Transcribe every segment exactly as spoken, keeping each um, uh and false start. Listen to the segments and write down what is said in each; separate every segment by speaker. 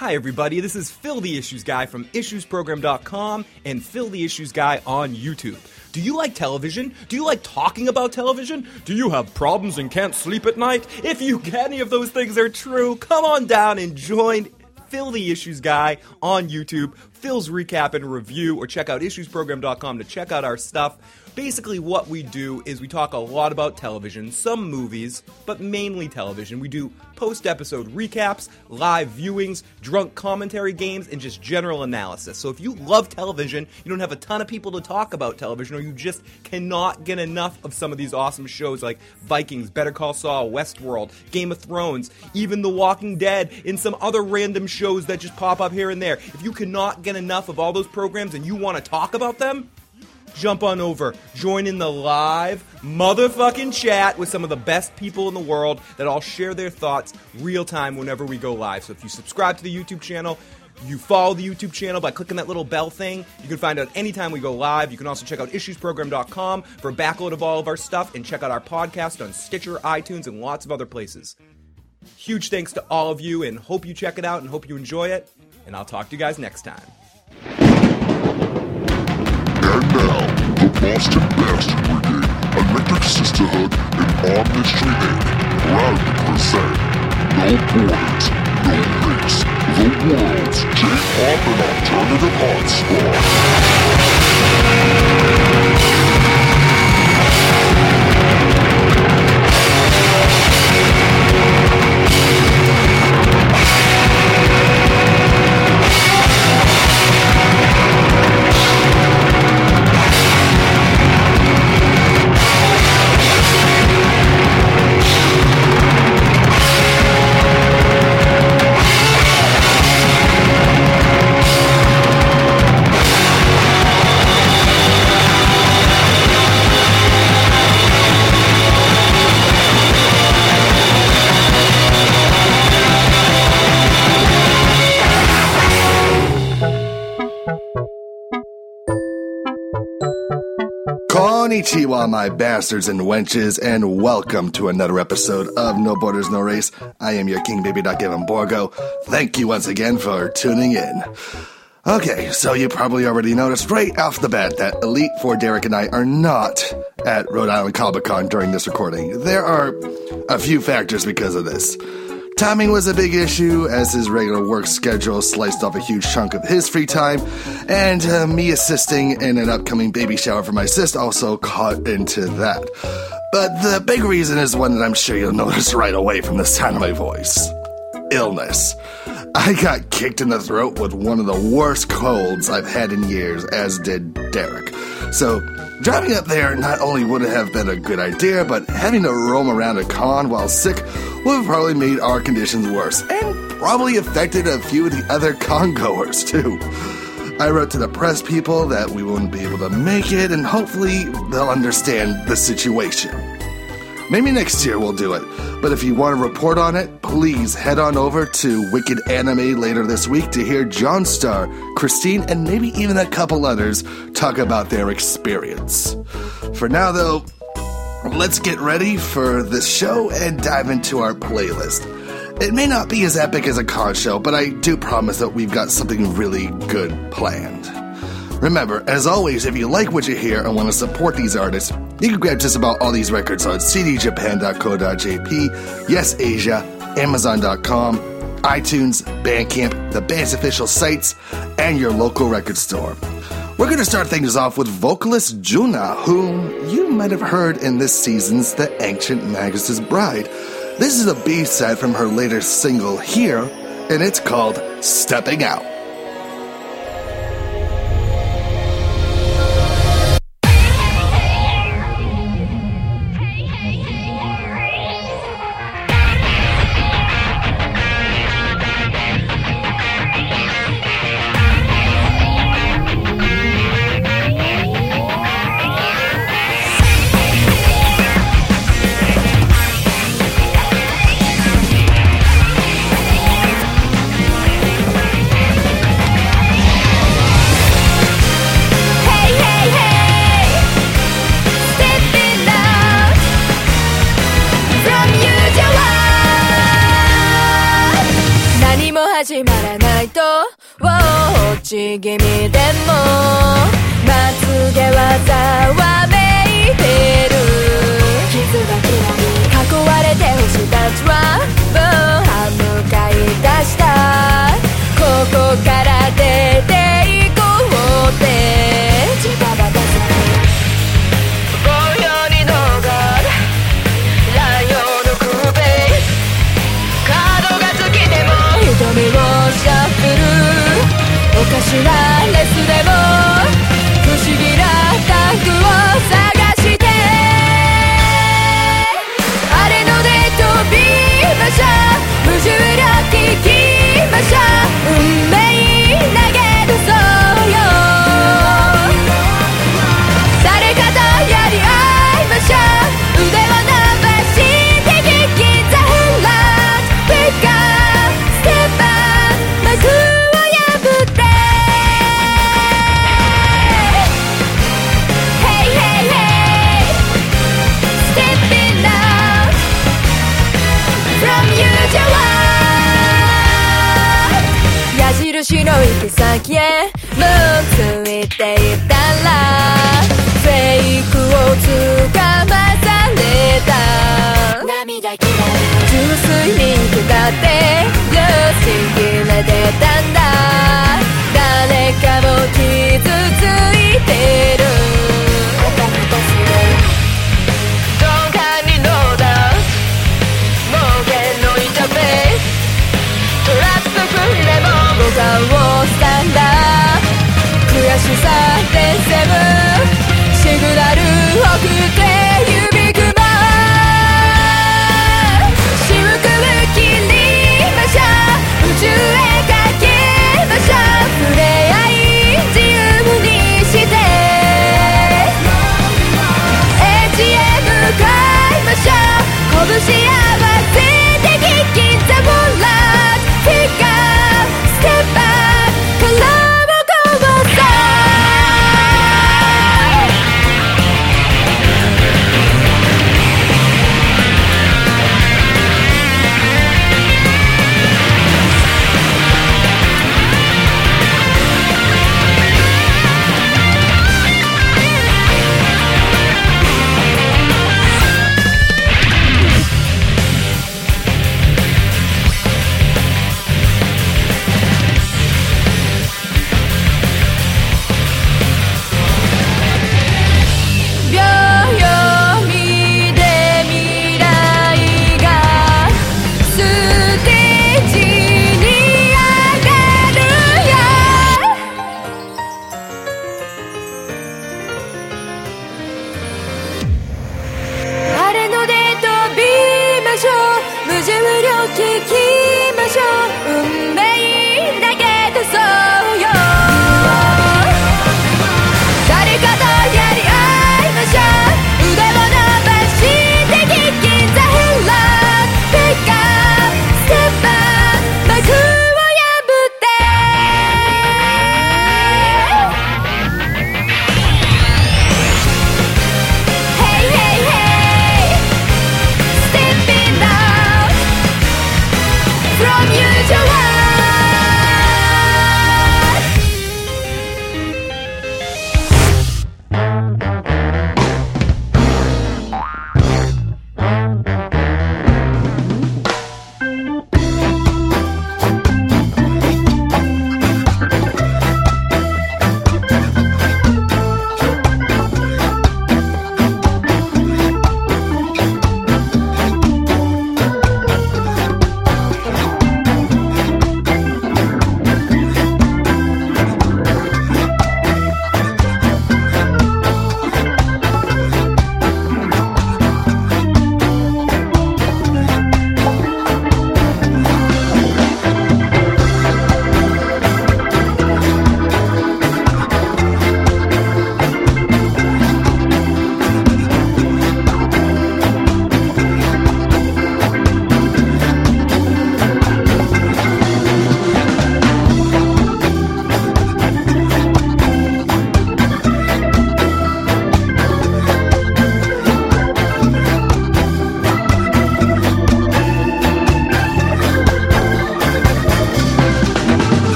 Speaker 1: Hi everybody, this is Phil the Issues Guy from issues program dot com and Phil the Issues Guy on YouTube. Do you like television? Do you like talking about television? Do you have problems and can't sleep at night? If you any of those things are true, come on down and join Phil the Issues Guy on YouTube, Phil's Recap and Review, or check out issues program dot com to check out our stuff. Basically what we do is we talk a lot about television, some movies, but mainly television. We do post-episode recaps, live viewings, drunk commentary games, and just general analysis. So if you love television, you don't have a ton of people to talk about television, or you just cannot get enough of some of these awesome shows like Vikings, Better Call Saul, Westworld, Game of Thrones, even The Walking Dead, and some other random shows that just pop up here and there. If you cannot get enough of all those programs and you want to talk about them, jump on over, join in the live motherfucking chat with some of the best people in the world that all share their thoughts real time whenever we go live. So if you subscribe to the YouTube channel, you follow the YouTube channel by clicking that little bell thing, you can find out anytime we go live. You can also check out issues program dot com for a backload of all of our stuff, and check out our podcast on Stitcher, iTunes, and lots of other places. Huge thanks to all of you, and hope you check it out and hope you enjoy it, and I'll talk to you guys next time.
Speaker 2: And now, the Boston Bastard Brigade, Electric Sisterhood, and Omniscient Incorporated proudly present No Borders, No Race, the world's J-pop and alternative hotspot.
Speaker 3: Konnichiwa, my bastards and wenches, and welcome to another episode of No Borders, No Race. I am your King Baby Doc Evan Borgo. Thank you once again for tuning in. Okay, so you probably already noticed right off the bat that Elite Four Derek and I are not at Rhode Island Comic-Con during this recording. There are a few factors because of this. Timing was a big issue, as his regular work schedule sliced off a huge chunk of his free time, and uh, me assisting in an upcoming baby shower for my sis also caught into that. But the big reason is one that I'm sure you'll notice right away from the sound of my voice. Illness. I got kicked in the throat with one of the worst colds I've had in years, as did Derek. So, driving up there not only would have been a good idea, but having to roam around a con while sick would have probably made our conditions worse, and probably affected a few of the other con-goers, too. I wrote to the press people that we wouldn't be able to make it, and hopefully they'll understand the situation. Maybe next year we'll do it, but if you want to report on it, please head on over to Wicked Anime later this week to hear John Starr, Christine, and maybe even a couple others talk about their experience. For now, though, let's get ready for this show and dive into our playlist. It may not be as epic as a con show, but I do promise that we've got something really good planned. Remember, as always, if you like what you hear and want to support these artists, you can grab just about all these records on c d japan dot co dot j p, Yes Asia, amazon dot com, iTunes, Bandcamp, the band's official sites, and your local record store. We're going to start things off with vocalist Juna, whom you might have heard in this season's The Ancient Magus' Bride. This is a B-side from her latest single, Here, and it's called Stepping Out.
Speaker 4: 始まらないと落ち気味でもまつげはざわめいてる傷がきらり囲われて星たちはもう歯向かい出したここから出て行こうってジタバタするぼんやりのがライオンの首カードが好きでも瞳をシャッフルおかしなレスでも不思議なタグを探してあれので飛びましょう無重力聞きましょう運命投げ出そうよ誰かとやり合いましょう腕を伸ばして激ザフラッシュピックアップステップアップ幕を破って Hey hey hey Stepping out from usual 矢印の行き先へもうついていったらフェイクをつかまされた涙きらり純粋に下ってよし決めてたんだ誰かも傷ついてるおかげとする鈍感にノーダウン無限のインターフェイストラップフリでもボタンを押したんだ悔しさでセブシグナル送って指くましぶくぶ切りましょう宇宙へかけましょう触れ合い自由にしてエッジへ向かいましょう拳合わせてキッキンザボラッピックアップステップアップからもこぼさ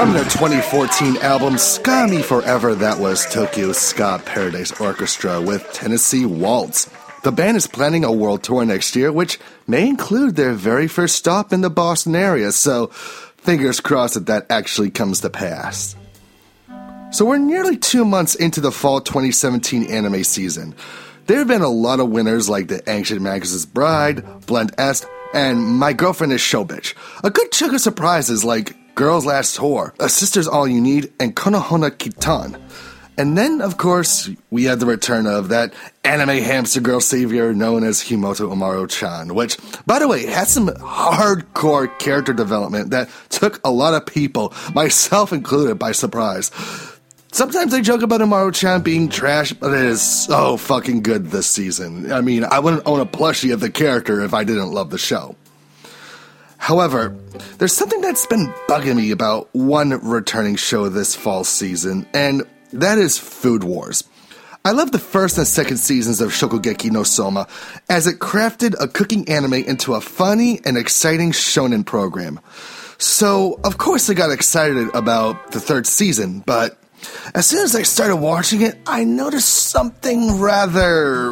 Speaker 3: From their twenty fourteen album Ska Me Forever, that was Tokyo Ska Paradise Orchestra with Tennessee Waltz. The band is planning a world tour next year, which may include their very first stop in the Boston area, so fingers crossed that that actually comes to pass. So we're nearly two months into the fall twenty seventeen anime season. There have been a lot of winners like The Ancient Magus' Bride, Blend Est, and My Girlfriend is Showbitch. A good chunk of surprises like Girls Last Tour, A Sister's All You Need, and Konohana Kitan. And then, of course, we had the return of that anime hamster girl savior known as Himoto Umaru-chan, which, by the way, had some hardcore character development that took a lot of people, myself included, by surprise. Sometimes I joke about Umaru-chan being trash, but it is so fucking good this season. I mean, I wouldn't own a plushie of the character if I didn't love the show. However, there's something that's been bugging me about one returning show this fall season, and that is Food Wars. I love the first and second seasons of Shokugeki no Soma, as it crafted a cooking anime into a funny and exciting shonen program. So, of course I got excited about the third season, but as soon as I started watching it, I noticed something rather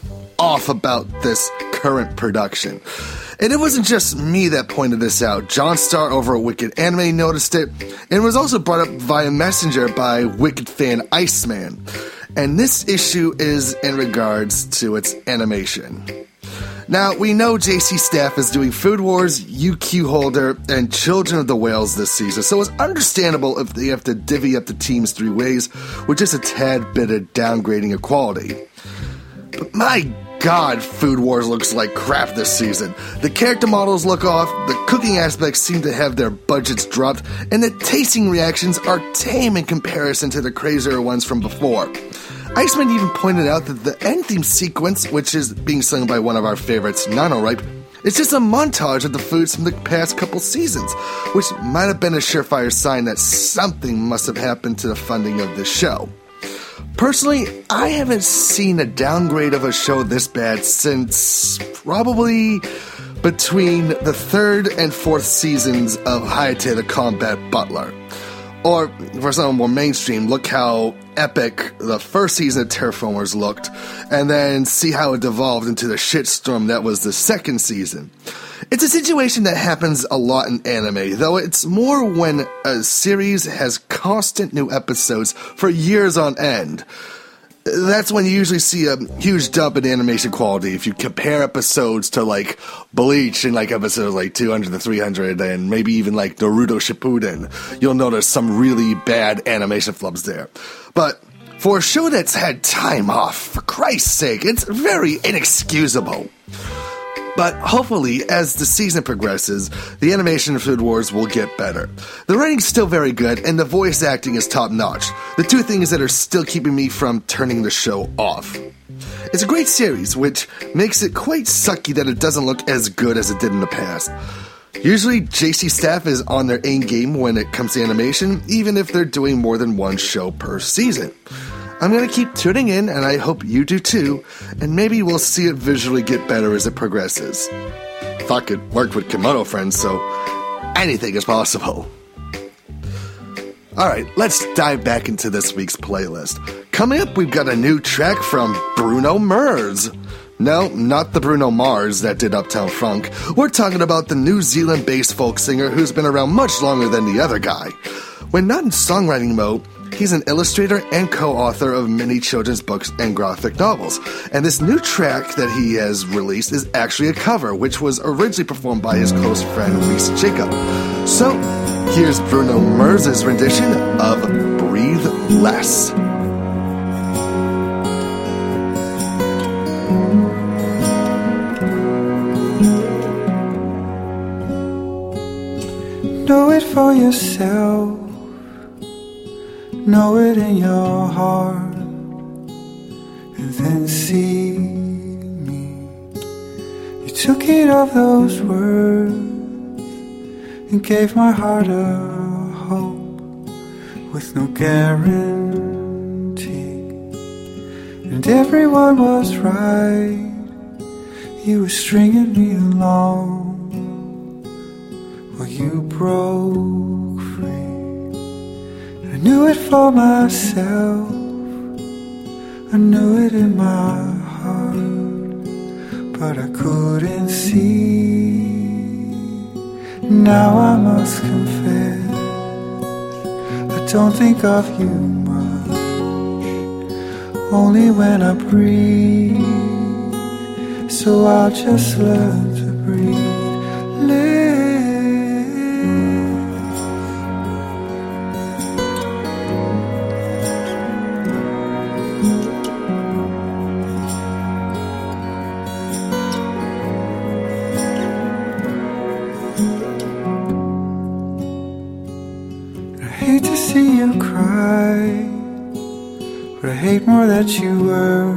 Speaker 3: off about this current production. And it wasn't just me that pointed this out. John Starr over at Wicked Anime noticed it, and it was also brought up via Messenger by Wicked fan Iceman. And this issue is in regards to its animation. Now, we know J C Staff is doing Food Wars, U Q Holder, and Children of the Whales this season, so it's understandable if they have to divvy up the teams three ways with just a tad bit of downgrading of quality. But my God, Food Wars looks like crap this season. The character models look off, the cooking aspects seem to have their budgets dropped, and the tasting reactions are tame in comparison to the crazier ones from before. Iceman even pointed out that the end theme sequence, which is being sung by one of our favorites, Nanoripe, is just a montage of the foods from the past couple seasons, which might have been a surefire sign that something must have happened to the funding of this show. Personally, I haven't seen a downgrade of a show this bad since probably between the third and fourth seasons of Hayate the Combat Butler. Or, for someone more mainstream, look how epic the first season of Terraformers looked, and then see how it devolved into the shitstorm that was the second season. It's a situation that happens a lot in anime, though it's more when a series has constant new episodes for years on end. That's when you usually see a huge dump in animation quality. If you compare episodes to, like, Bleach in, like, episodes like two hundred to three hundred, and maybe even, like, Naruto Shippuden, you'll notice some really bad animation flubs there. But for a show that's had time off, for Christ's sake, it's very inexcusable. But hopefully, as the season progresses, the animation of Food Wars will get better. The writing's still very good, and the voice acting is top-notch. The two things that are still keeping me from turning the show off. It's a great series, which makes it quite sucky that it doesn't look as good as it did in the past. Usually, J C Staff is on their A game when it comes to animation, even if they're doing more than one show per season. I'm going to keep tuning in, and I hope you do too, and maybe we'll see it visually get better as it progresses. Fuck, it worked with Kimono Friends, so anything is possible. Alright, let's dive back into this week's playlist. Coming up, we've got a new track from Bruno Mars. No, not the Bruno Mars that did Uptown Funk. We're talking about the New Zealand-based folk singer who's been around much longer than the other guy. When not in songwriting mode, he's an illustrator and co-author of many children's books and graphic novels. And this new track that he has released is actually a cover, which was originally performed by his close friend Reese Jacob. So, here's Bruno Mars' rendition of Breathe Less.
Speaker 5: Know it for yourself. Know it in your heart, and then see me. You took it of those words and gave my heart a hope with no guarantee. And everyone was right, you were stringing me along while you broke free. knew it for myself, I knew it in my heart, but I couldn't see. Now I must confess, I don't think of you much, only when I breathe, so I'll just learn to breathe. Live. I hate to see you cry, but I hate more that you were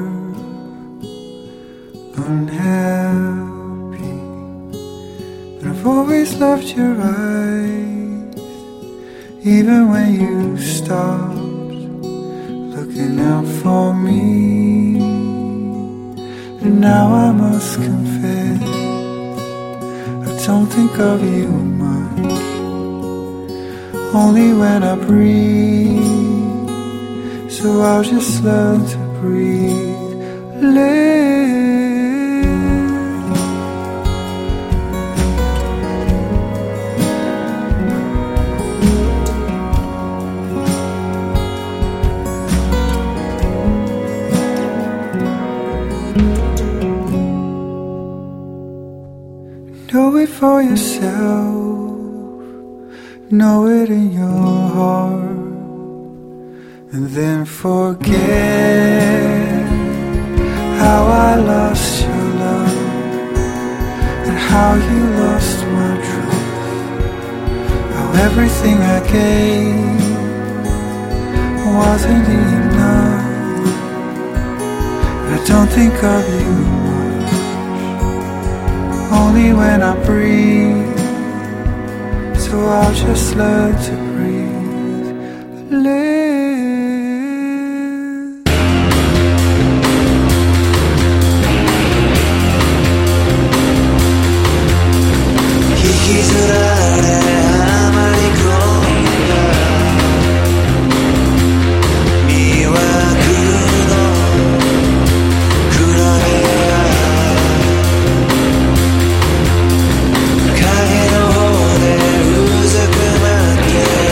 Speaker 5: unhappy. And I've always loved your eyes, even when you stopped looking out for me. And now I must confess, I don't think of you much, only when I breathe, so I'll just learn to breathe. Live. Know it for yourself, know it in your heart, and then forget how I lost your love, and how you lost my trust, how everything I gave wasn't enough. I don't think of you much, only when I breathe, so I'll just learn to breathe. Live.
Speaker 6: 影の方でうずくまって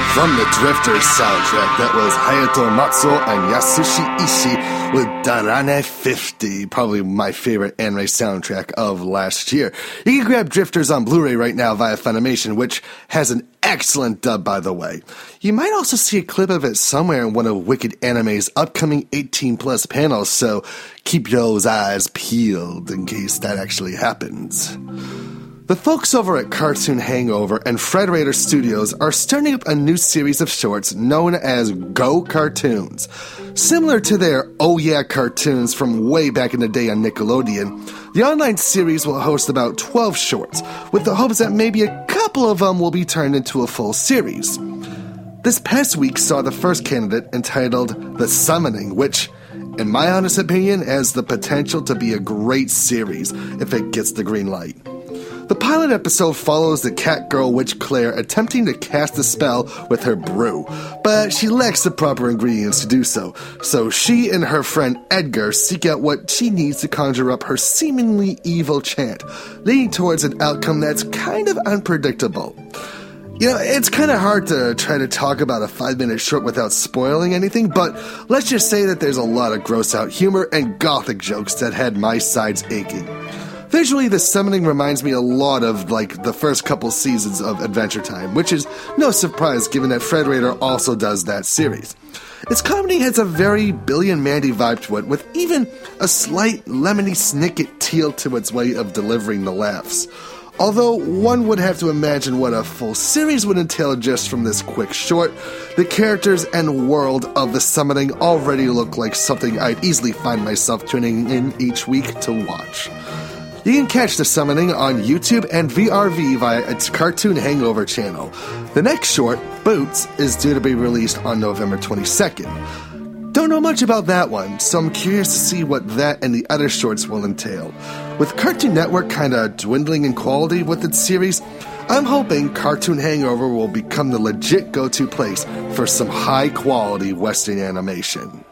Speaker 3: From the Drifters soundtrack, that was Hayato Matsuo and Yasushi Ishii with Darane fifty, probably my favorite anime soundtrack of last year. You can grab Drifters on Blu-ray right now via Funimation, which has an excellent dub, by the way. You might also see a clip of it somewhere in one of Wicked Anime's upcoming eighteen plus panels, so keep those eyes peeled in case that actually happens. The folks over at Cartoon Hangover and Frederator Studios are starting up a new series of shorts known as Go Cartoons. Similar to their Oh Yeah cartoons from way back in the day on Nickelodeon, the online series will host about twelve shorts, with the hopes that maybe a couple of them will be turned into a full series. This past week saw the first candidate entitled The Summoning, which, in my honest opinion, has the potential to be a great series if it gets the green light. The pilot episode follows the cat girl witch Claire attempting to cast a spell with her brew, but she lacks the proper ingredients to do so, so she and her friend Edgar seek out what she needs to conjure up her seemingly evil chant, leading towards an outcome that's kind of unpredictable. You know, it's kind of hard to try to talk about a five-minute short without spoiling anything, but let's just say that there's a lot of gross-out humor and gothic jokes that had my sides aching. Visually, The Summoning reminds me a lot of, like, the first couple seasons of Adventure Time, which is no surprise given that Frederator also does that series. Its comedy has a very Billy and Mandy vibe to it, with even a slight lemony snicket teal to its way of delivering the laughs. Although one would have to imagine what a full series would entail just from this quick short, the characters and world of The Summoning already look like something I'd easily find myself tuning in each week to watch. You can catch The Summoning on YouTube and V R V via its Cartoon Hangover channel. The next short, Boots, is due to be released on November twenty-second. Don't know much about that one, so I'm curious to see what that and the other shorts will entail. With Cartoon Network kinda dwindling in quality with its series, I'm hoping Cartoon Hangover will become the legit go-to place for some high-quality Western animation.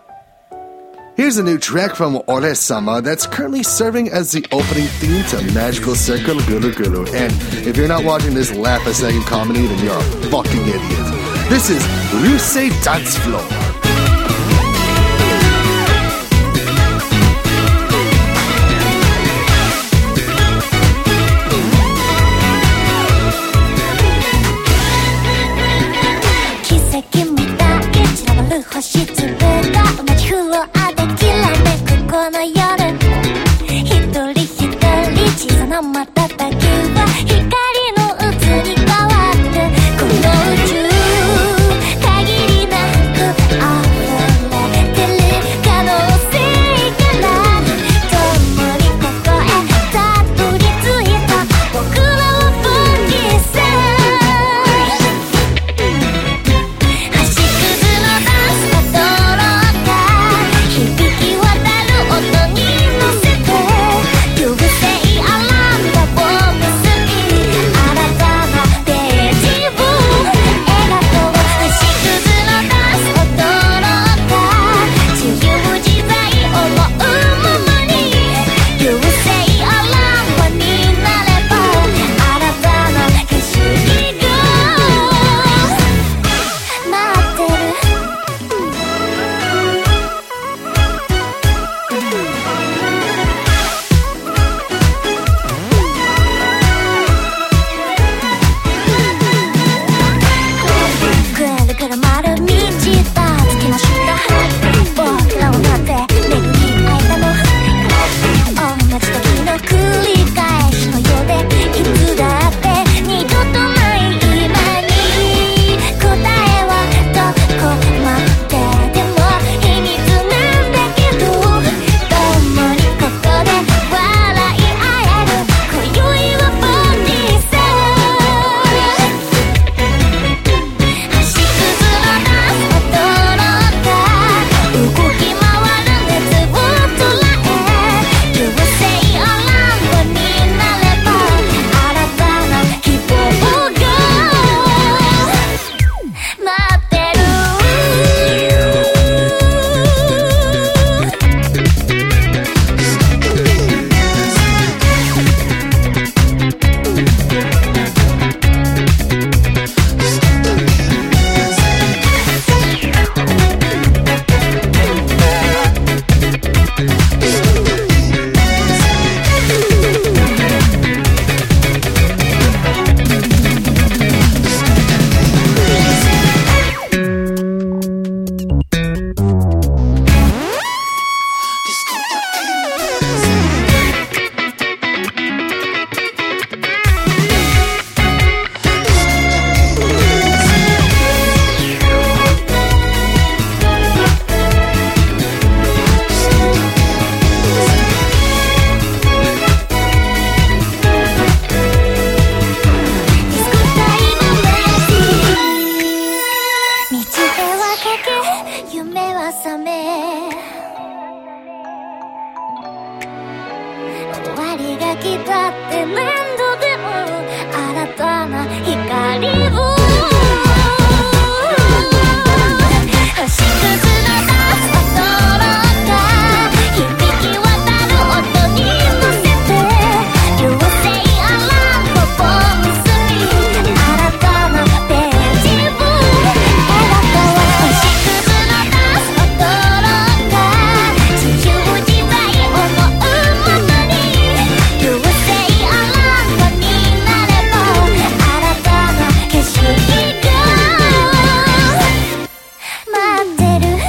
Speaker 3: Here's a new track from Ore-sama that's currently serving as the opening theme to Magical Circle Guru Guru. And if you're not watching this laugh-a-second comedy, then you're a fucking idiot. This is Ryusei Dance Floor.
Speaker 6: 星粒が同じフロアできらめくこの夜一人一人小さな瞬きは光の渦に変わってこの宇宙限りなく面倒でも新たな光を星屑の出す音が響き渡る音に乗せて流星アラートボンスに新たなページを描こう星屑の出す音が自由自在思うままに流星アラートになれば新たな景色が待ってる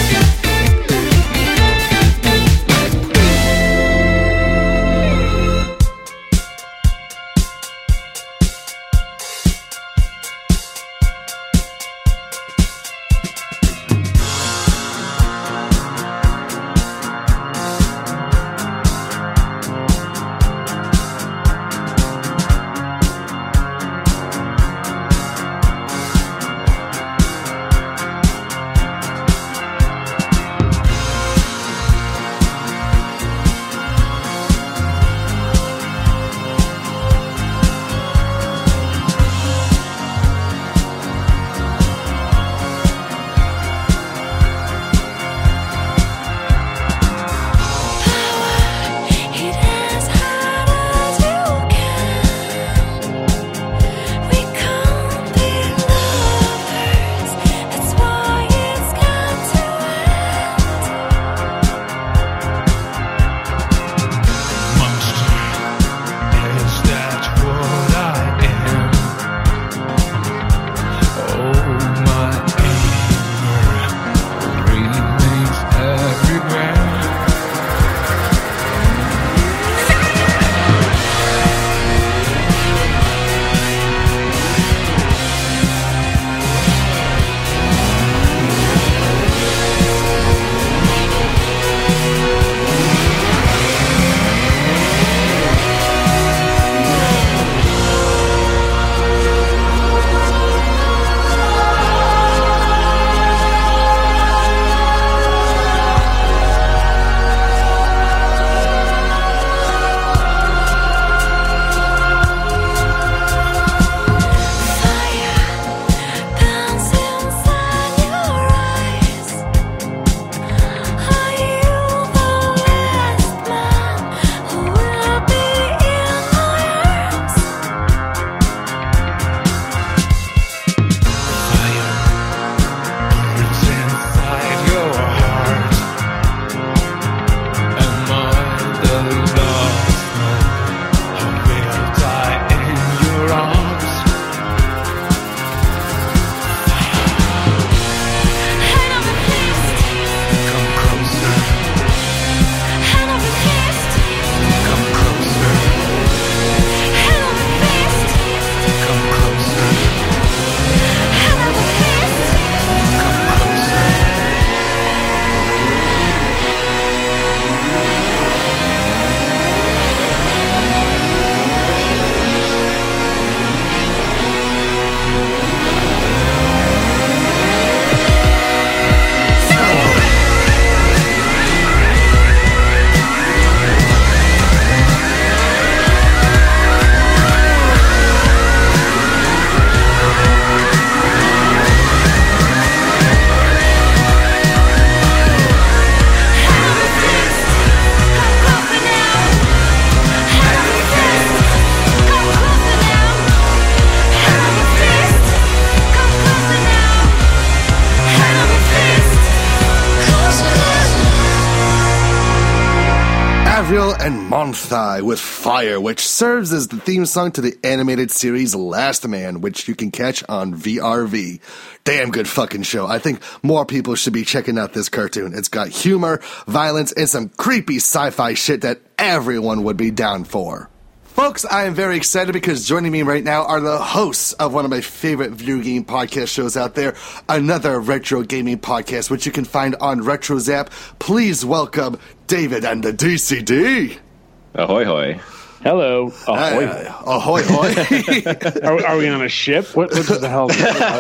Speaker 3: Avril and Monthai with Fire, which serves as the theme song to the animated series Last Man, which you can catch on V R V. Damn good fucking show. I think more people should be checking out this cartoon. It's got humor, violence, and some creepy sci-fi shit that everyone would be down for. Folks, I am very excited because joining me right now are the hosts of one of my favorite video game podcast shows out there, another retro gaming podcast, which you can find on RetroZap. Please welcome David and the D C D.
Speaker 7: Ahoy hoy.
Speaker 8: Hello. Ahoy.
Speaker 3: Uh, ahoy hoy.
Speaker 8: are, are we on a ship? What, what the hell?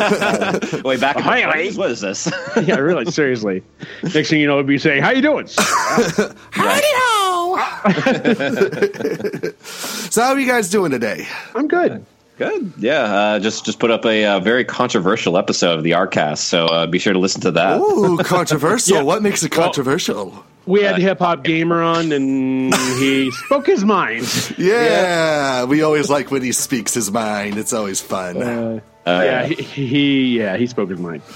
Speaker 7: Way back in
Speaker 8: Ahoy,
Speaker 7: the
Speaker 8: ahoy.
Speaker 7: twenties, what is this?
Speaker 8: Yeah, really, seriously. Next thing you know, we'd be saying, how you doing?
Speaker 3: Howdy ho! So how are you guys doing today?
Speaker 8: I'm good.
Speaker 7: Good. Yeah. Uh, just just put up a, uh very controversial episode of the Artcast, so uh, be sure to listen to that.
Speaker 3: Ooh, controversial.
Speaker 8: Yeah.
Speaker 3: What makes it controversial?
Speaker 8: Well, we had Hip Hop Gamer on, and he spoke his mind.
Speaker 3: Yeah, yeah, we always like when he speaks his mind. It's always fun.
Speaker 8: Uh, uh, yeah, he, he yeah he spoke his mind.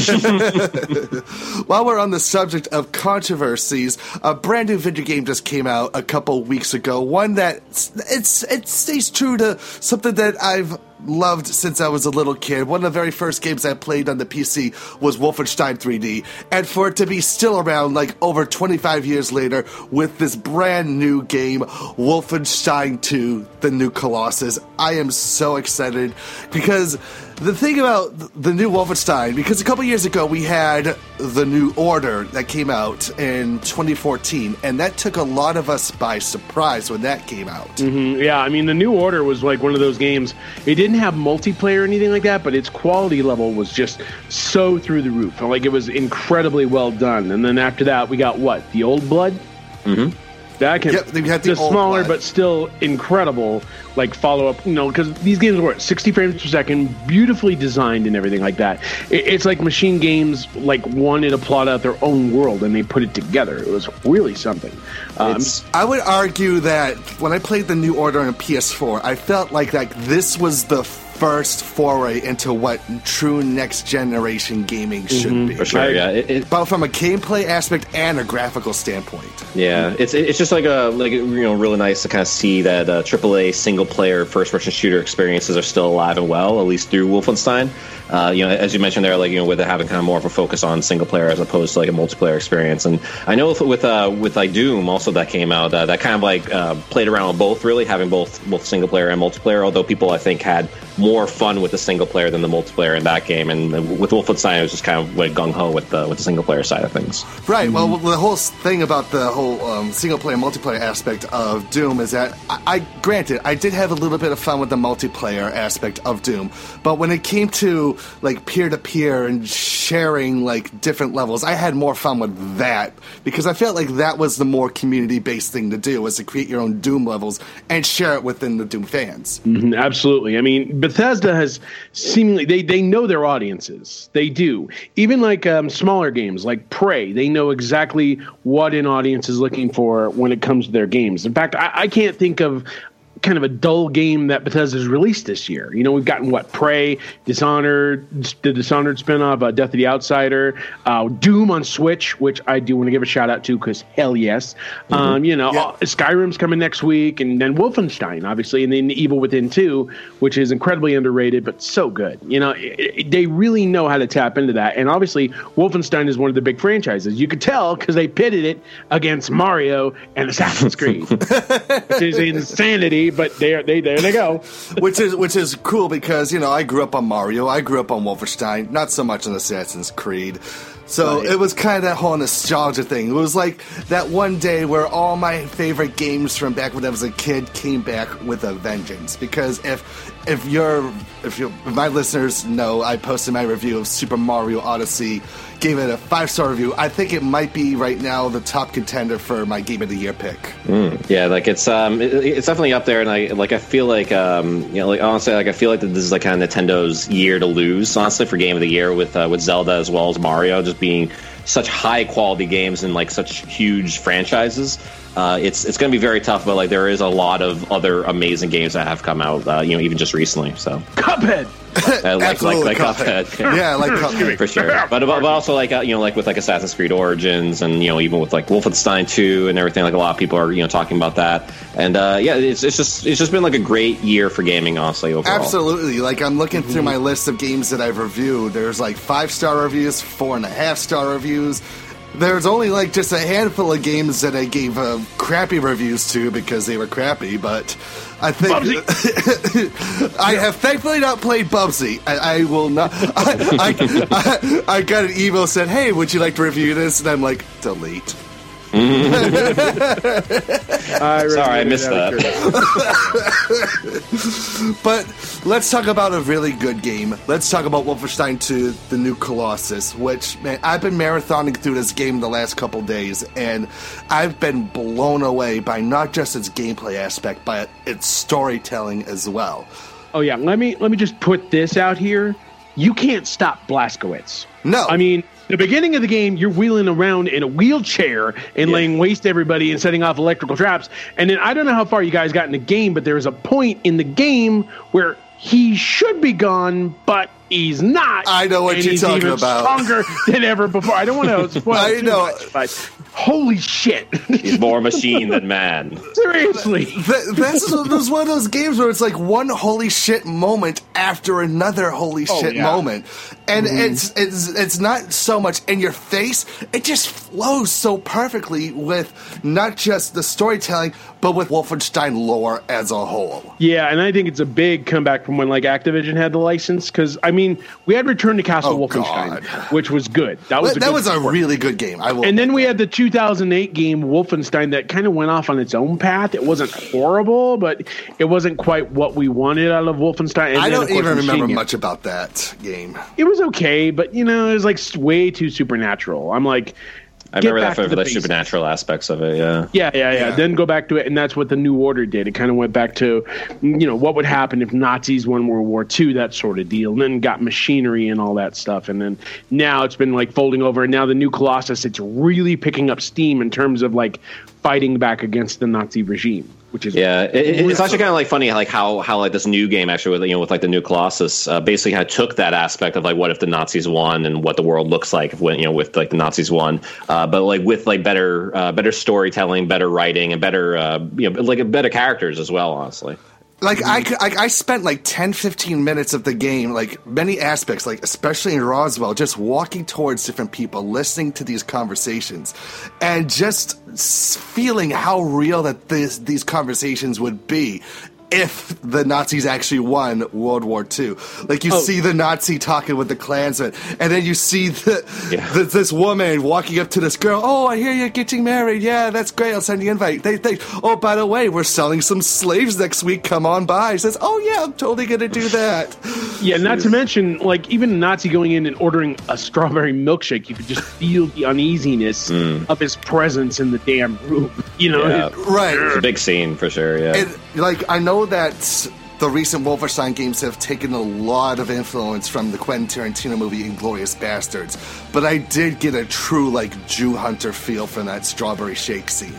Speaker 3: While we're on the subject of controversies, a brand new video game just came out a couple weeks ago. One that it's it stays true to something that I've loved since I was a little kid. One of the very first games I played on the P C was Wolfenstein three D, and for it to be still around like over twenty-five years later with this brand new game, Wolfenstein two, The New Colossus, I am so excited because the thing about the new Wolfenstein, because a couple years ago we had The New Order that came out in twenty fourteen, and that took a lot of us by surprise when that came out.
Speaker 8: Mm-hmm. Yeah, I mean, The New Order was like one of those games. It didn't have multiplayer or anything like that, but its quality level was just so through the roof. Like, it was incredibly well done. And then after that, we got what? The Old Blood?
Speaker 7: Mm-hmm.
Speaker 8: That can,
Speaker 3: yep, they had the
Speaker 8: the smaller
Speaker 3: Blood.
Speaker 8: but still incredible, like, follow-up, you know, because these games were at sixty frames per second, beautifully designed and everything like that. It, it's like Machine Games, like, wanted to plot out their own world, and they put it together. It was really something. Um,
Speaker 3: I would argue that when I played The New Order on P S four, I felt like, like this was the first foray into what true next generation gaming should
Speaker 8: mm-hmm.
Speaker 3: be.
Speaker 7: For sure, yeah. It, it,
Speaker 3: Both from a gameplay aspect and a graphical standpoint.
Speaker 7: Yeah, it's it's just like a like you know really nice to kind of see that uh, triple A single player first person shooter experiences are still alive and well, at least through Wolfenstein. Uh, you know, as you mentioned there, like you know, with it having kind of more of a focus on single player as opposed to like a multiplayer experience. And I know with with, uh, with like Doom also that came out uh, that kind of like uh, played around with both, really having both both single player and multiplayer. Although people I think had more fun with the single player than the multiplayer in that game, and with Wolfenstein it was just kind of like gung ho with the with the single player side of things.
Speaker 3: Right. Mm-hmm. Well, the whole thing about the whole um, single player multiplayer aspect of Doom is that I, I granted I did have a little bit of fun with the multiplayer aspect of Doom, but when it came to like peer to peer and sharing like different levels, I had more fun with that because I felt like that was the more community based thing to do, was to create your own Doom levels and share it within the Doom fans.
Speaker 8: Mm-hmm, absolutely. I mean, Bethesda has seemingly they, they know their audiences. They do. Even like um, smaller games like Prey, they know exactly what an audience is looking for when it comes to their games. In fact, I, I can't think of kind of a dull game that Bethesda's released this year. You know, we've gotten what? Prey, Dishonored, the Dishonored spinoff, uh, Death of the Outsider, uh, Doom on Switch, which I do want to give a shout out to because hell yes. Mm-hmm. Um, you know,
Speaker 3: yeah.
Speaker 8: uh, Skyrim's coming next week, and then Wolfenstein, obviously, and then Evil Within two, which is incredibly underrated but so good. You know, it, it, they really know how to tap into that, and obviously Wolfenstein is one of the big franchises. You could tell because they pitted it against Mario and Assassin's Creed, which is insanity. But there, they there they go.
Speaker 3: which is which is cool because you know I grew up on Mario, I grew up on Wolfenstein, not so much on Assassin's Creed. So
Speaker 8: right.
Speaker 3: It was kind of that whole nostalgia thing. It was like that one day where all my favorite games from back when I was a kid came back with a vengeance. Because if if you're if you if my listeners know, I posted my review of Super Mario Odyssey, gave it a five star review. I think it might be right now the top contender for my Game of the Year pick.
Speaker 7: Mm, yeah, like it's um, it, it's definitely up there, and I like I feel like um, you know, like honestly, like I feel like that this is like kind of Nintendo's year to lose, honestly, for Game of the Year with uh, with Zelda as well as Mario, just being such high quality games and like such huge franchises. Uh, it's it's going to be very tough, but like there is a lot of other amazing games that have come out, uh, you know, even just recently. So
Speaker 8: Cuphead.
Speaker 7: Uh, like,
Speaker 3: Absolutely,
Speaker 7: like, like
Speaker 3: Cuphead.
Speaker 7: Cuphead.
Speaker 3: Yeah, like Cuphead.
Speaker 7: For sure. But, but also like, uh, you know, like with like Assassin's Creed Origins and, you know, even with like Wolfenstein two and everything, like a lot of people are, you know, talking about that. And uh, yeah, it's it's just it's just been like a great year for gaming, honestly, overall.
Speaker 3: Absolutely. Like I'm looking through my list of games that I've reviewed. There's like five star reviews, four and a half star reviews. There's only like just a handful of games that I gave uh, crappy reviews to because they were crappy, but I think I have thankfully not played Bubsy. I, I will not. I, I, I, I got an email said, "Hey, would you like to review this?" And I'm like, delete.
Speaker 8: I
Speaker 7: Sorry, I missed that.
Speaker 3: But let's talk about a really good game. Let's talk about Wolfenstein two, the new Colossus, which, man, I've been marathoning through this game the last couple days, and I've been blown away by not just its gameplay aspect, but its storytelling as well.
Speaker 8: Oh yeah, let me let me just put this out here. You can't stop Blazkowicz.
Speaker 3: No.
Speaker 8: I mean, the beginning of the game, you're wheeling around in a wheelchair and
Speaker 7: Yeah.
Speaker 8: laying waste to everybody and setting off electrical traps. And then I don't know how far you guys got in the game, but there's a point in the game where he should be gone, but he's not.
Speaker 3: I know what
Speaker 8: and
Speaker 3: you're
Speaker 8: he's
Speaker 3: talking
Speaker 8: even
Speaker 3: about.
Speaker 8: Stronger than ever before. I don't want to spoil
Speaker 3: I
Speaker 8: too
Speaker 3: know.
Speaker 8: much, but holy shit.
Speaker 7: He's more machine than man.
Speaker 8: Seriously.
Speaker 3: That, that's was one of those games where it's like one holy shit moment after another holy
Speaker 8: Oh,
Speaker 3: shit
Speaker 8: yeah.
Speaker 3: moment, and it's it's it's not so much in your face. It just flows so perfectly with not just the storytelling, but with Wolfenstein lore as a whole.
Speaker 8: Yeah, and I think it's a big comeback from when like Activision had the license, because I mean we had Return to Castle
Speaker 3: Oh,
Speaker 8: Wolfenstein,
Speaker 3: God.
Speaker 8: which was good. That was
Speaker 3: That,
Speaker 8: a
Speaker 3: that
Speaker 8: good
Speaker 3: was a
Speaker 8: port.
Speaker 3: really good game. I will.
Speaker 8: And then we had the two thousand eight game Wolfenstein that kind of went off on its own path. It wasn't horrible, but it wasn't quite what we wanted out of Wolfenstein. And
Speaker 3: I
Speaker 8: then,
Speaker 3: don't
Speaker 8: of course,
Speaker 3: even remember
Speaker 8: Machine
Speaker 3: much about that game.
Speaker 8: Gun. It was okay, but you know, it was like way too supernatural. I'm like,
Speaker 7: I
Speaker 8: get
Speaker 7: remember that
Speaker 8: back
Speaker 7: for
Speaker 8: to
Speaker 7: the,
Speaker 8: the basics.
Speaker 7: supernatural aspects of it. Yeah.
Speaker 8: Yeah, yeah, yeah,
Speaker 3: Yeah.
Speaker 8: Then go back to it, and that's what the New Order did. It kind of went back to, you know, what would happen if Nazis won World War Two, that sort of deal. And then got machinery and all that stuff, and then now it's been like folding over. And now the new Colossus, it's really picking up steam in terms of like fighting back against the Nazi regime, which is
Speaker 7: Yeah, it, it- it's actually kind of like funny, like how how like this new game actually, with you know, with like the new Colossus, uh, basically kind of took that aspect of like what if the Nazis won and what the world looks like when you know with like the Nazis won, uh, but like with like better uh, better storytelling, better writing, and better uh, you know like better characters as well. Honestly,
Speaker 3: Like I, c- I, I spent like ten, fifteen minutes of the game, like many aspects, like especially in Roswell, just walking towards different people, listening to these conversations, and just s- feeling how real that this, these conversations would be if the Nazis actually won World War Two. Like you
Speaker 8: Oh.
Speaker 3: see the Nazi talking with the Klansman, and then you see the,
Speaker 7: Yeah.
Speaker 3: the, this woman walking up to this girl. Oh, I hear you're getting married. Yeah, that's great. I'll send you an invite. They think, oh, by the way, we're selling some slaves next week. Come on by. She says, oh yeah, I'm totally gonna do that.
Speaker 8: Yeah, not to mention, like, even a Nazi going in and ordering a strawberry milkshake, you could just feel the uneasiness of his presence in the damn room. You know,
Speaker 7: Yeah.
Speaker 8: it-
Speaker 3: Right.
Speaker 7: it's a big scene for sure. Yeah,
Speaker 3: And like I know that the recent Wolfenstein games have taken a lot of influence from the Quentin Tarantino movie Inglourious Bastards, but I did get a true like Jew hunter feel from that strawberry shake scene.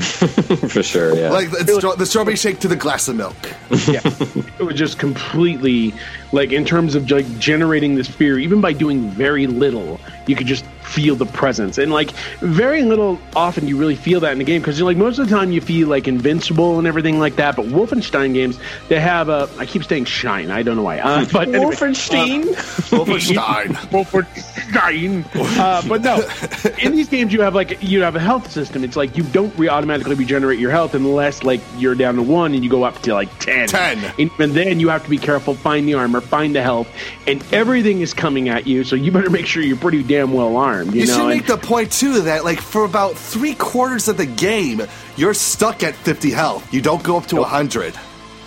Speaker 7: for sure. Yeah,
Speaker 3: Like it's stra- the strawberry shake to the glass of milk.
Speaker 8: yeah, it was just completely, like, in terms of like generating this fear, even by doing very little, you could just feel the presence. And like very little often you really feel that in the game, because you're like most of the time you feel like invincible and everything like that. But Wolfenstein games, they have a, I keep saying shine, I don't know why, uh, but anyway,
Speaker 7: Wolfenstein.
Speaker 3: Wolfenstein.
Speaker 8: Wolfenstein. Uh, but no, in these games you have like you have a health system. It's like you don't re- automatically regenerate your health unless like you're down to one and you go up to like ten.
Speaker 3: Ten.
Speaker 8: And, and then you have to be careful, find the armor, find the health, and everything is coming at you. So you better make sure you're pretty damn well armed. You,
Speaker 3: You
Speaker 8: know.
Speaker 3: should
Speaker 8: And-
Speaker 3: make the point too that like for about three quarters of the game, you're stuck at fifty health. You don't go up to a hundred.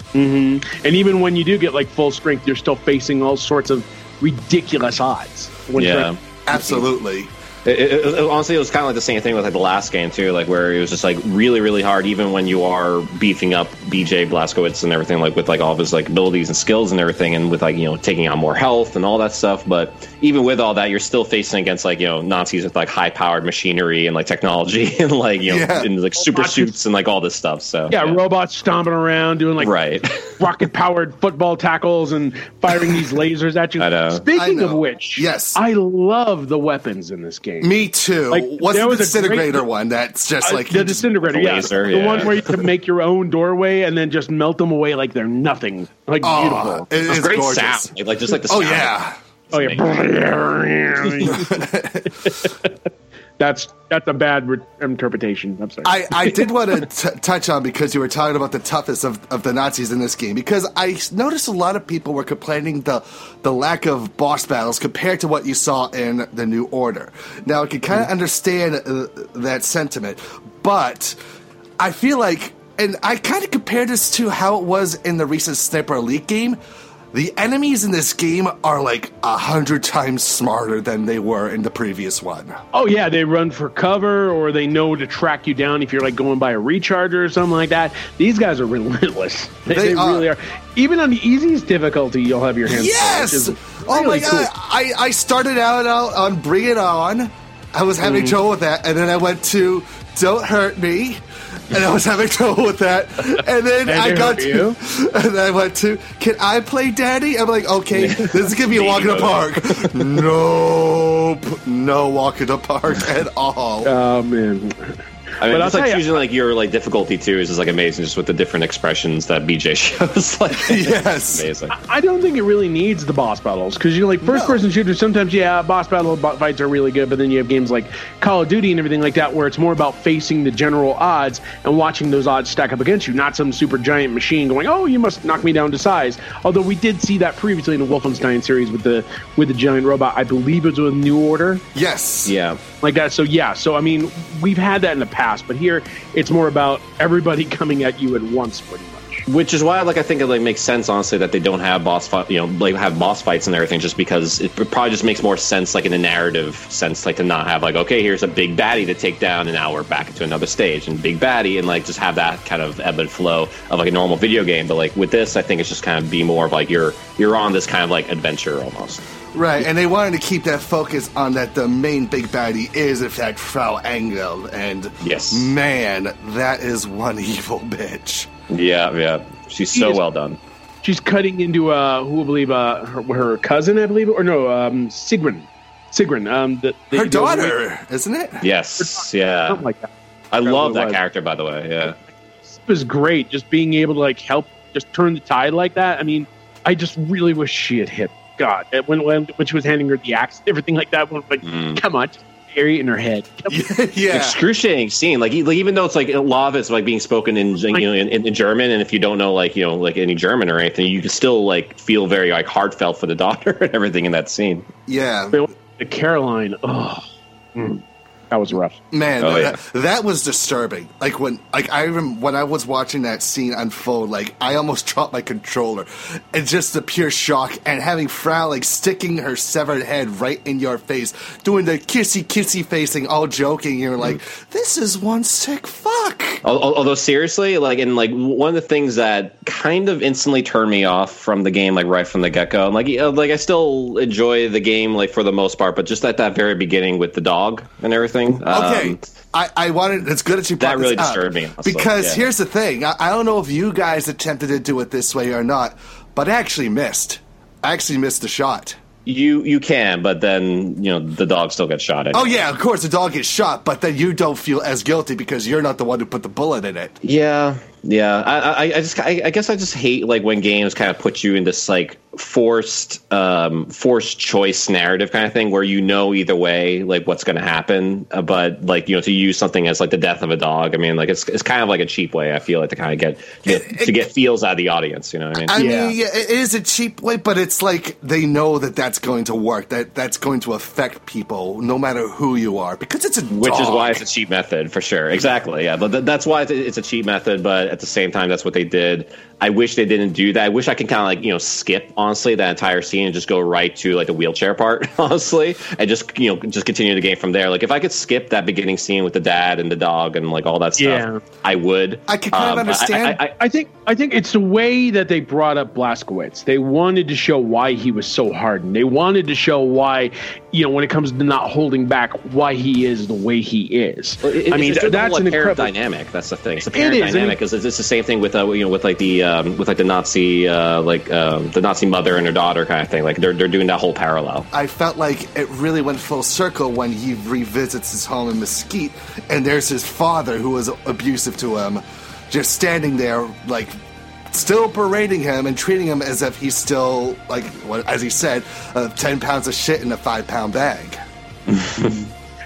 Speaker 8: and even when you do get like full strength, you're still facing all sorts of ridiculous odds. When
Speaker 7: Yeah.
Speaker 8: trying-
Speaker 3: Absolutely.
Speaker 7: It, it, it, honestly, it was kind of like the same thing with like the last game too, like where it was just like really, really hard, even when you are beefing up B J Blazkowicz and everything, like with like all of his like abilities and skills and everything, and with like you know taking on more health and all that stuff. But even with all that, you're still facing against like you know Nazis with like high powered machinery and like technology and like you know
Speaker 3: Yeah.
Speaker 7: and like super suits and like all this stuff. So
Speaker 8: yeah, robots stomping around doing like
Speaker 7: right.
Speaker 8: rocket powered football tackles and firing these lasers at you.
Speaker 7: I know.
Speaker 8: Speaking
Speaker 3: I
Speaker 8: of
Speaker 3: know.
Speaker 8: which,
Speaker 3: Yes.
Speaker 8: I love the weapons in this game.
Speaker 3: Me too.
Speaker 8: Like,
Speaker 3: What's
Speaker 8: there
Speaker 3: the
Speaker 8: was a
Speaker 3: disintegrator
Speaker 8: great-
Speaker 3: one? That's just
Speaker 8: Uh,
Speaker 3: like
Speaker 8: the
Speaker 3: you just-
Speaker 8: disintegrator,
Speaker 7: the
Speaker 8: yeah,
Speaker 7: laser,
Speaker 8: the
Speaker 7: yeah.
Speaker 8: one where you can make your own doorway and then just melt them away like they're nothing, like
Speaker 3: Oh,
Speaker 8: beautiful.
Speaker 3: it is
Speaker 7: Great
Speaker 3: gorgeous.
Speaker 7: sound, like, like just like the
Speaker 3: Oh
Speaker 7: sound.
Speaker 3: yeah.
Speaker 8: Oh yeah, That's that's a bad re- interpretation. I'm sorry.
Speaker 3: I, I did want to t- touch on, because you were talking about the toughness of, of the Nazis in this game, because I noticed a lot of people were complaining the the lack of boss battles compared to what you saw in the New Order. Now, I can kind of mm. understand uh, that sentiment, but I feel like, and I kind of compared this to how it was in the recent Sniper Elite game. The enemies in this game are like a hundred times smarter than they were in the previous one.
Speaker 8: Oh yeah, they run for cover, or they know to track you down if you're like going by a recharger or something like that. These guys are relentless. They, they, they are. really are. Even on the easiest difficulty, you'll have your hands.
Speaker 3: Yes.
Speaker 8: Really
Speaker 3: oh my
Speaker 8: cool.
Speaker 3: god! I, I started out on Bring It On. I was having mm. trouble with that, and then I went to Don't Hurt Me. And I was having trouble with that. And then and I got to, you? and then I went to, Can I Play Daddy? I'm like, okay, this is going to be a walk in the park. Nope. No walk in the park at all.
Speaker 8: Oh, man.
Speaker 7: I mean, but it's like choosing like your like difficulty too is just like amazing, just with the different expressions that B J shows. Like,
Speaker 3: yes,
Speaker 7: amazing.
Speaker 8: I don't think it really needs the boss battles, because you know, like first person no. shooters, sometimes yeah, boss battle fights are really good, but then you have games like Call of Duty and everything like that, where it's more about facing the general odds and watching those odds stack up against you, not some super giant machine going, oh, you must knock me down to size. Although we did see that previously in the Wolfenstein series with the with the giant robot. I believe it was with New Order.
Speaker 3: Yes.
Speaker 7: Yeah.
Speaker 8: Like that. So yeah. So I mean, we've had that in the past, but here it's more about everybody coming at you at once, pretty much.
Speaker 7: Which is why, like, I think it like makes sense, honestly, that they don't have boss fight, you know, like have boss fights and everything, just because it probably just makes more sense, like in a narrative sense, like to not have like, okay, here's a big baddie to take down, and now we're back into another stage and big baddie, and like just have that kind of ebb and flow of like a normal video game. But like with this, I think it's just kind of be more of like you're you're on this kind of like adventure almost.
Speaker 3: Right, and they wanted to keep that focus on that the main big baddie is, in fact, Frau Engel, and
Speaker 7: yes,
Speaker 3: man, that is one evil bitch.
Speaker 7: Yeah, yeah, she's so well done.
Speaker 8: She's cutting into uh, who I believe uh, her, her cousin, I believe, or no, um, Sigrun. Sigrun, um, the, the,
Speaker 3: her
Speaker 8: the
Speaker 3: daughter, the, isn't it?
Speaker 7: Yes, yeah,
Speaker 8: something like that.
Speaker 7: I love that character, by the way. Yeah,
Speaker 8: it was great, just being able to like help, just turn the tide like that. I mean, I just really wish she had hit. God, when when when she was handing her the axe, everything like that, was like, mm. come on, just bury it in her head.
Speaker 3: Yeah,
Speaker 7: excruciating scene. Like, like even though it's like a lot of it's like being spoken in you know in, in German, and if you don't know like you know like any German or anything, you can still like feel very like heartfelt for the daughter and everything in that scene.
Speaker 3: Yeah,
Speaker 8: the Caroline. Oh. Mm. That was rough,
Speaker 3: man.
Speaker 7: Oh,
Speaker 3: that,
Speaker 7: yeah.
Speaker 3: that was disturbing. Like when, like I remember when I was watching that scene unfold, like I almost dropped my controller, and just the pure shock, and having Frau like sticking her severed head right in your face, doing the kissy kissy facing, all joking. You're like, mm. this is one sick fuck.
Speaker 7: Although seriously, like, and like one of the things that kind of instantly turned me off from the game, like right from the get go, like, like I still enjoy the game, like for the most part, but just at that very beginning with the dog and everything.
Speaker 3: Okay, um, I, I wanted. It's good that you brought
Speaker 7: that really
Speaker 3: this
Speaker 7: disturbed
Speaker 3: up,
Speaker 7: me. Also,
Speaker 3: because
Speaker 7: yeah.
Speaker 3: here's the thing. I, I don't know if you guys attempted to do it this way or not, but I actually missed. I actually missed the shot.
Speaker 7: You you can, but then you know the dog still gets shot. Anyway.
Speaker 3: Oh yeah, of course the dog gets shot, but then you don't feel as guilty because you're not the one who put the bullet in it.
Speaker 7: Yeah, yeah. I I, I just I, I guess I just hate like when games kind of put you in this like forced um, forced choice narrative kind of thing where you know either way like what's going to happen, uh, but like you know to use something as like the death of a dog. I mean like it's it's kind of like a cheap way. I feel like to kind of get, get it, it, to get feels out of the audience. You know what I mean?
Speaker 3: I
Speaker 8: yeah.
Speaker 3: mean, yeah, it is a cheap way, but it's like they know that that's going to work. That that's going to affect people no matter who you are because it's a
Speaker 7: which
Speaker 3: dog.
Speaker 7: is why it's a cheap method for sure. Exactly. Yeah, but th- that's why it's a cheap method. But at the same time, that's what they did. I wish they didn't do that. I wish I could kind of like, you know, skip, honestly, that entire scene and just go right to like the wheelchair part, honestly, and just, you know, just continue the game from there. Like if I could skip that beginning scene with the dad and the dog and like all that stuff,
Speaker 8: yeah.
Speaker 7: I would.
Speaker 3: I can kind
Speaker 7: um,
Speaker 3: of understand.
Speaker 7: I, I, I,
Speaker 8: I think I think it's the way that they brought up Blazkowicz. They wanted to show why he was so hardened. They wanted to show why, you know, when it comes to not holding back, why he is the way he is.
Speaker 7: It,
Speaker 8: I mean,
Speaker 7: it's
Speaker 8: that's
Speaker 7: an
Speaker 8: an
Speaker 7: incredible
Speaker 8: incredible
Speaker 7: dynamic. That's the thing. It's the parent
Speaker 8: it is.
Speaker 7: dynamic. Is I mean, it's the same thing with uh, you know with like the um, with like the Nazi uh, like um, the Nazi mother and her daughter kind of thing. Like they're they're doing that whole parallel.
Speaker 3: I felt like it really went full circle when he revisits his home in Mesquite, and there's his father who was abusive to him, just standing there like. Still berating him and treating him as if he's still, like, as he said, uh, ten pounds of shit in a five-pound bag.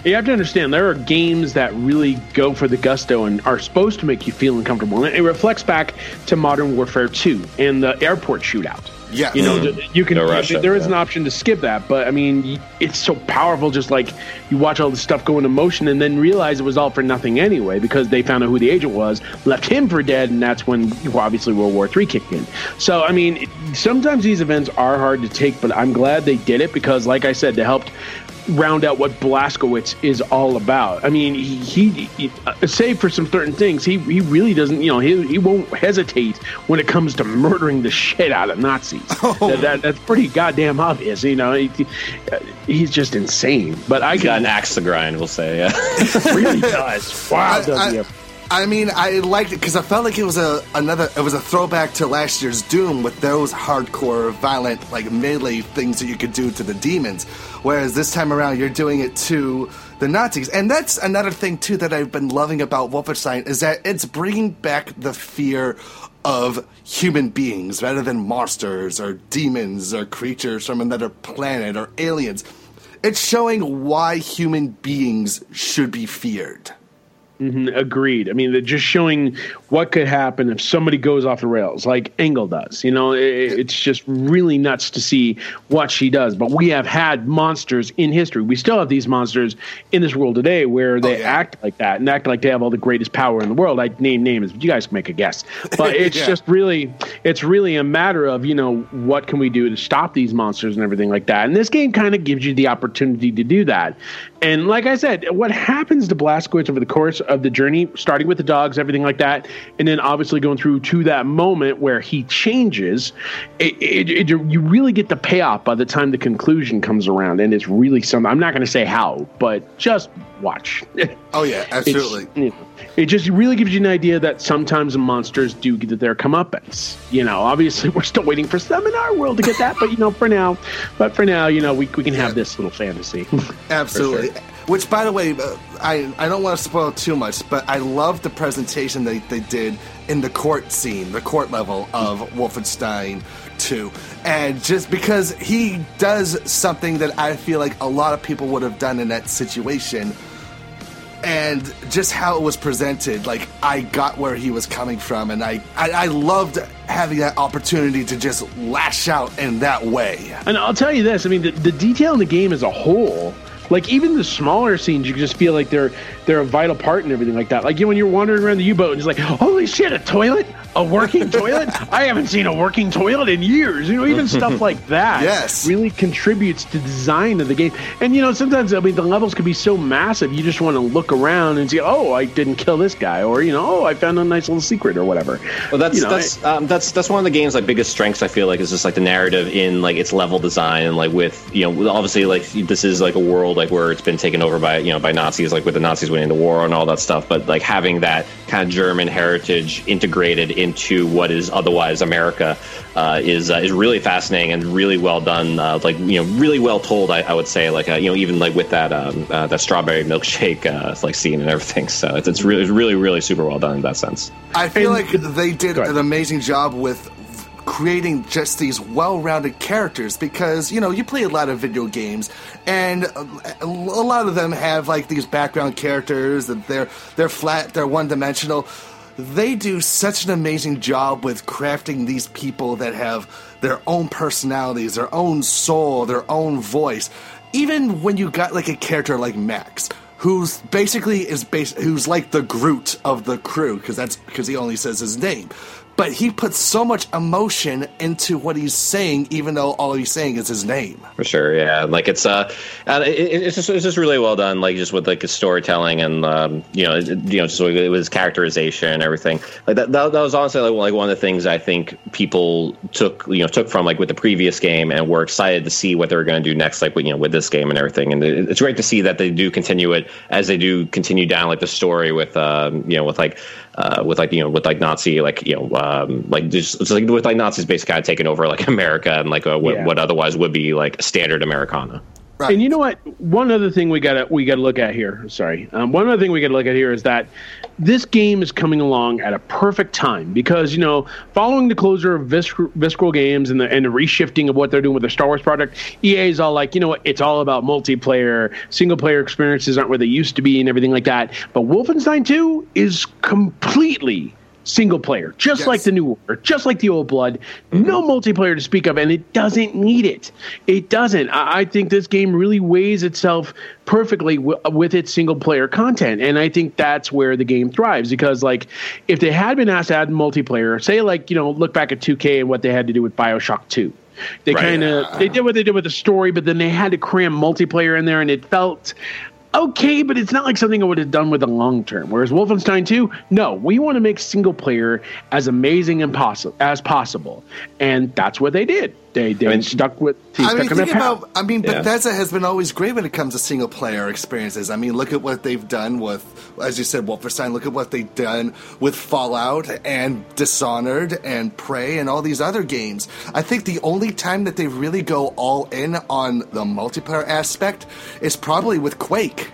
Speaker 8: You have to understand, there are games that really go for the gusto and are supposed to make you feel uncomfortable. And it reflects back to Modern Warfare two and the airport shootout.
Speaker 3: Yeah,
Speaker 8: you know,
Speaker 7: Mm.
Speaker 8: you can.
Speaker 7: No Russia,
Speaker 8: there is
Speaker 7: yeah.
Speaker 8: an option to skip that, but I mean, it's so powerful. Just like you watch all this stuff go into motion, and then realize it was all for nothing anyway, because they found out who the agent was, left him for dead, and that's when well, obviously World War Three kicked in. So I mean, sometimes these events are hard to take, but I'm glad they did it because, like I said, they helped round out what Blazkowicz is all about. I mean, he, he, he uh, save for some certain things, he he really doesn't, you know, he, he won't hesitate when it comes to murdering the shit out of Nazis.
Speaker 3: Oh.
Speaker 8: That, that, that's pretty goddamn obvious, you know. He, he, uh, he's just insane. But I
Speaker 7: He's got an
Speaker 8: can,
Speaker 7: axe to grind, we'll say. Yeah.
Speaker 8: really does. Wow,
Speaker 3: I-
Speaker 8: does he?
Speaker 3: I- I mean, I liked it because I felt like it was a another. It was a throwback to last year's Doom with those hardcore, violent, like melee things that you could do to the demons. Whereas this time around, you're doing it to the Nazis, and that's another thing too that I've been loving about Wolfenstein is that it's bringing back the fear of human beings rather than monsters or demons or creatures from another planet or aliens. It's showing why human beings should be feared.
Speaker 8: Mhm, agreed. I mean, they're just showing what could happen if somebody goes off the rails, like Engel does. You know, it, it's just really nuts to see what she does. But we have had monsters in history. We still have these monsters in this world today where they
Speaker 3: Oh, yeah.
Speaker 8: act like that and act like they have all the greatest power in the world. I name names, but you guys can make a guess. But it's
Speaker 3: Yeah.
Speaker 8: just really, it's really a matter of, you know, what can we do to stop these monsters and everything like that. And this game kind of gives you the opportunity to do that. And like I said, what happens to Blazkowicz over the course of the journey, starting with the dogs, everything like that, and then obviously going through to that moment where he changes, it, it, it, you really get the payoff by the time the conclusion comes around. And it's really something. I'm not going to say how, but just watch.
Speaker 3: Oh yeah, absolutely.
Speaker 8: It's, you know, it just really gives you an idea that sometimes monsters do get their comeuppance. You know, obviously we're still waiting for some in our world to get that, but you know, for now, but for now, you know, we we can have this little fantasy.
Speaker 3: Absolutely. Which, by the way, uh, I I don't want to spoil too much, but I love the presentation they, they did in the court scene, the court level of Wolfenstein two. And just because he does something that I feel like a lot of people would have done in that situation, and just how it was presented, like, I got where he was coming from, and I, I, I loved having that opportunity to just lash out in that way.
Speaker 8: And I'll tell you this, I mean, the, the detail in the game as a whole, like even the smaller scenes, you can just feel like they're they're a vital part and everything like that. Like, you know, when you're wandering around the U-boat and it's like, holy shit, a toilet? A working toilet? I haven't seen a working toilet in years. You know, even stuff like that
Speaker 3: Yes.
Speaker 8: really contributes to the design of the game. And, you know, sometimes, I mean, the levels can be so massive, you just want to look around and see, oh, I didn't kill this guy. Or, you know, oh, I found a nice little secret or whatever.
Speaker 7: Well, that's
Speaker 8: You know,
Speaker 7: that's um, that's that's one of the game's like biggest strengths. I feel like is just like the narrative in like its level design and like with you know obviously like this is like a world like where it's been taken over by you know by Nazis, like with the Nazis winning the war and all that stuff. But like having that kind of German heritage integrated into what is otherwise America uh, is uh, is really fascinating and really well done. Uh, like you know really well told. I, I would say like uh, you know even like with that um, uh, that strawberry milkshake uh, like scene and everything. So it's, it's really really really super well done in that sense.
Speaker 3: I feel
Speaker 8: And-
Speaker 3: like they did
Speaker 8: Go ahead.
Speaker 3: an amazing job with creating just these well-rounded characters because, you know, you play a lot of video games and a lot of them have like these background characters that they're they're flat, they're one-dimensional. They do such an amazing job with crafting these people that have their own personalities, their own soul, their own voice. Even when you got like a character like Max, who's basically is bas- who's like the Groot of the crew because that's because he only says his name. But he puts so much emotion into what he's saying, even though all he's saying is his name.
Speaker 7: For sure, yeah. Like it's uh, uh it, it's just it's just really well done. Like just with like his storytelling and um, you know, it, you know, just with his characterization and everything. Like that, that, that was honestly like, like one of the things I think people took you know took from like with the previous game and were excited to see what they were going to do next. Like with, you know with this game and everything. And it, it's great to see that they do continue it as they do continue down like the story with um you know with like. Uh, with like you know with like Nazi like you know um, like just it's like with like Nazis basically kind of taking over like America and like uh, what,
Speaker 8: Yeah.
Speaker 7: what otherwise would be like standard Americana.
Speaker 3: Right.
Speaker 8: And you know what? One other thing we gotta we gotta look at here. Sorry, um, one other thing we gotta look at here is that this game is coming along at a perfect time because you know, following the closure of Visc- Visceral Games and the and the reshifting of what they're doing with their Star Wars product, E A is all like, you know what? It's all about multiplayer, single player experiences aren't where they used to be, and everything like that. But Wolfenstein two is completely single player, just
Speaker 3: yes.
Speaker 8: like the new order, just like the old blood. Mm-hmm. No multiplayer to speak of, and it doesn't need it. It doesn't. I, I think this game really weighs itself perfectly w- with its single player content, and I think that's where the game thrives. Because, like, if they had been asked to add multiplayer, say, like, you know, look back at two K and what they had to do with BioShock two. They right. kind of they did what they did with the story, but then they had to cram multiplayer in there, and it felt okay, but it's not like something I would have done with the long term. Whereas Wolfenstein two, no, we want to make single player as amazing and possi- as possible, and that's what they did. They they I mean, stuck with. They
Speaker 3: I
Speaker 8: stuck
Speaker 3: mean,
Speaker 8: in
Speaker 3: think
Speaker 8: their path.
Speaker 3: about. I mean,
Speaker 7: Yeah.
Speaker 3: Bethesda has been always great when it comes to single player experiences. I mean, look at what they've done with, as you said, Wolfenstein. Look at what they've done with Fallout and Dishonored and Prey and all these other games. I think the only time that they really go all in on the multiplayer aspect is probably with Quake.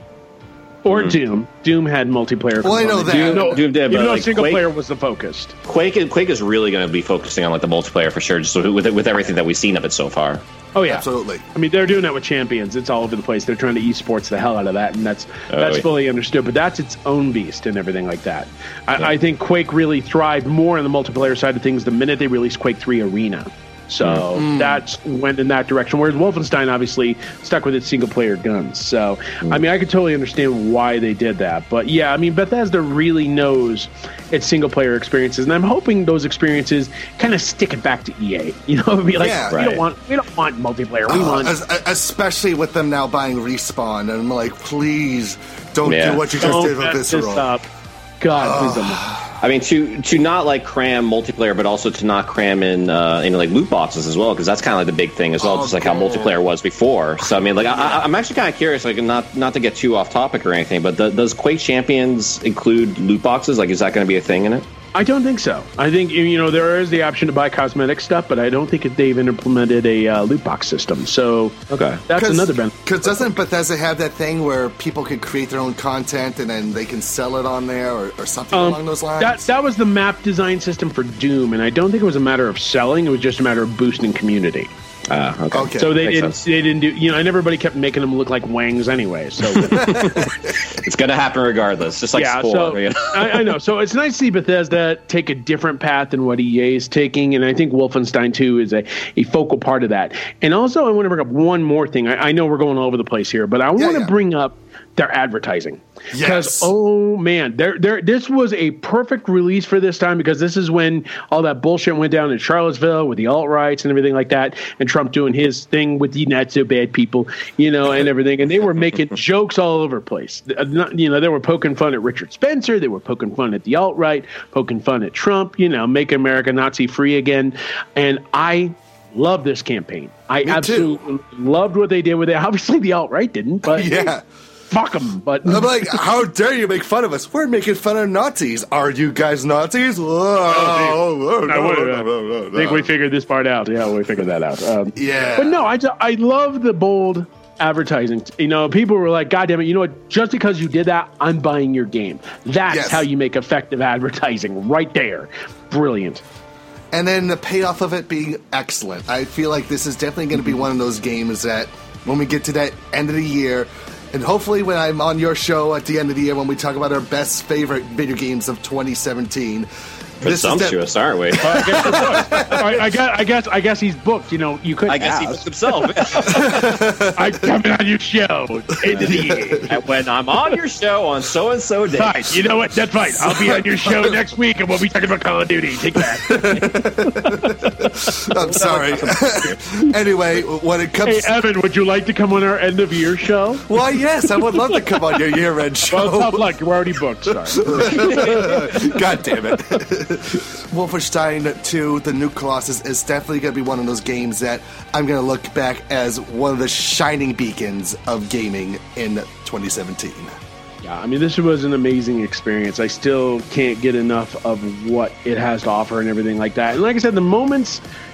Speaker 8: Or Doom. Doom had multiplayer.
Speaker 3: Well, I know
Speaker 8: components.
Speaker 3: that.
Speaker 8: Doom,
Speaker 7: Doom- Doom did,
Speaker 8: even
Speaker 7: but,
Speaker 8: though
Speaker 7: like,
Speaker 8: single
Speaker 7: Quake-
Speaker 8: player was the focus.
Speaker 7: Quake Quake is really going to be focusing on like the multiplayer for sure, just with with everything that we've seen of it so far.
Speaker 8: Oh yeah,
Speaker 3: Absolutely.
Speaker 8: I mean, they're doing that with Champions. It's all over the place. They're trying to esports the hell out of that, and that's
Speaker 7: Oh,
Speaker 8: that's
Speaker 7: yeah.
Speaker 8: fully understood. But that's its own beast and everything like that. I, I think Quake really thrived more on the multiplayer side of things the minute they released Quake three Arena. So
Speaker 3: Mm.
Speaker 8: that's went in that direction. Whereas Wolfenstein obviously stuck with its single player guns. So
Speaker 3: Mm.
Speaker 8: I mean, I could totally understand why they did that. But yeah, I mean, Bethesda really knows its single player experiences, and I'm hoping those experiences kind of stick it back to E A. You know, be like,
Speaker 3: Yeah.
Speaker 8: we
Speaker 7: Right.
Speaker 8: don't want we don't want multiplayer. We
Speaker 3: Uh,
Speaker 8: want
Speaker 3: es- especially with them now buying Respawn, and I'm like, please don't
Speaker 7: Yeah.
Speaker 3: do what you just
Speaker 8: Don't
Speaker 3: did with
Speaker 8: mess this
Speaker 3: Visceral.
Speaker 8: up. God, please don't.
Speaker 7: I mean, to to not like cram multiplayer, but also to not cram in uh, in like loot boxes as well, because that's kind of like the big thing as well,
Speaker 3: Oh,
Speaker 7: just like how
Speaker 3: God.
Speaker 7: multiplayer was before. So I mean, like I, I, I'm actually kind of curious, like not not to get too off topic or anything, but the, does Quake Champions include loot boxes? Like, is that going to be a thing in it?
Speaker 8: I don't think so. I think, you know, there is the option to buy cosmetic stuff, but I don't think they've implemented a uh, loot box system. So
Speaker 7: Okay.
Speaker 8: that's another benefit.
Speaker 3: Because doesn't Bethesda have that thing where people can create their own content and then they can sell it on there or, or something
Speaker 8: Um,
Speaker 3: along those lines?
Speaker 8: That that was the map design system for Doom, and I don't think it was a matter of selling. It was just a matter of boosting community.
Speaker 7: Uh, okay.
Speaker 3: Okay.
Speaker 8: So they
Speaker 7: Makes
Speaker 8: didn't
Speaker 7: sense.
Speaker 8: they didn't do, you know, and everybody kept making them look like wangs anyway. So
Speaker 7: It's going to happen regardless, just like
Speaker 8: yeah,
Speaker 7: Spore.
Speaker 8: so
Speaker 7: you know?
Speaker 8: I, I know. So it's nice to see Bethesda take a different path than what E A is taking, and I think Wolfenstein two is a, a focal part of that. And also, I want to bring up one more thing. I, I know we're going all over the place here, but I want to
Speaker 3: yeah.
Speaker 8: bring up their advertising.
Speaker 3: Yes.
Speaker 8: Because, oh man, there, there, this was a perfect release for this time, because this is when all that bullshit went down in Charlottesville with the alt-rights and everything like that, and Trump doing his thing with the not so bad people, you know, and everything. And they were making jokes all over the place. Uh, not- You know, they were poking fun at Richard Spencer. They were poking fun at the alt-right, poking fun at Trump, you know, make America Nazi-free again. And I love this campaign. I
Speaker 3: Me
Speaker 8: absolutely loved what they did with it. Obviously, the alt-right didn't, but
Speaker 3: yeah.
Speaker 8: fuck them. But
Speaker 3: I'm like, how dare you make fun of us? We're making fun of Nazis. Are you guys Nazis? Whoa.
Speaker 8: I think we figured this part out. Yeah, we figured that out. Um,
Speaker 3: Yeah.
Speaker 8: But no, I, ju- I love the bold advertising. You know, people were like, God damn it, you know what? Just because you did that, I'm buying your game. That's
Speaker 3: Yes.
Speaker 8: how you make effective advertising right there. Brilliant.
Speaker 3: And then the payoff of it being excellent. I feel like this is definitely going to be one of those games that when we get to that end of the year, and hopefully when I'm on your show at the end of the year when we talk about our best favorite video games of twenty seventeen. This is de-
Speaker 7: Presumptuous, aren't we?
Speaker 8: I guess, you're booked. I, I guess I guess I guess he's booked. You know, you could.
Speaker 7: I guess he
Speaker 8: ask.
Speaker 7: booked himself.
Speaker 8: I'm coming on your show. End of the year.
Speaker 7: And when I'm on your show on so and so day,
Speaker 8: Fine. You know what? That's fine. I'll be on your show next week, and we'll be talking about Call of Duty. Take that.
Speaker 3: I'm sorry. Anyway, when it comes,
Speaker 8: Hey, Evan, would you like to come on our end of year show?
Speaker 3: why yes, I would love to come on your year-end
Speaker 8: Well,
Speaker 3: show.
Speaker 8: tough luck. You're already booked. Sorry.
Speaker 3: God damn it. Wolfenstein two, The New Colossus, is definitely going to be one of those games that I'm going to look back as one of the shining beacons of gaming in twenty seventeen.
Speaker 8: Yeah, I mean, this was an amazing experience. I still can't get enough of what it has to offer and everything like that. And like I said, the moments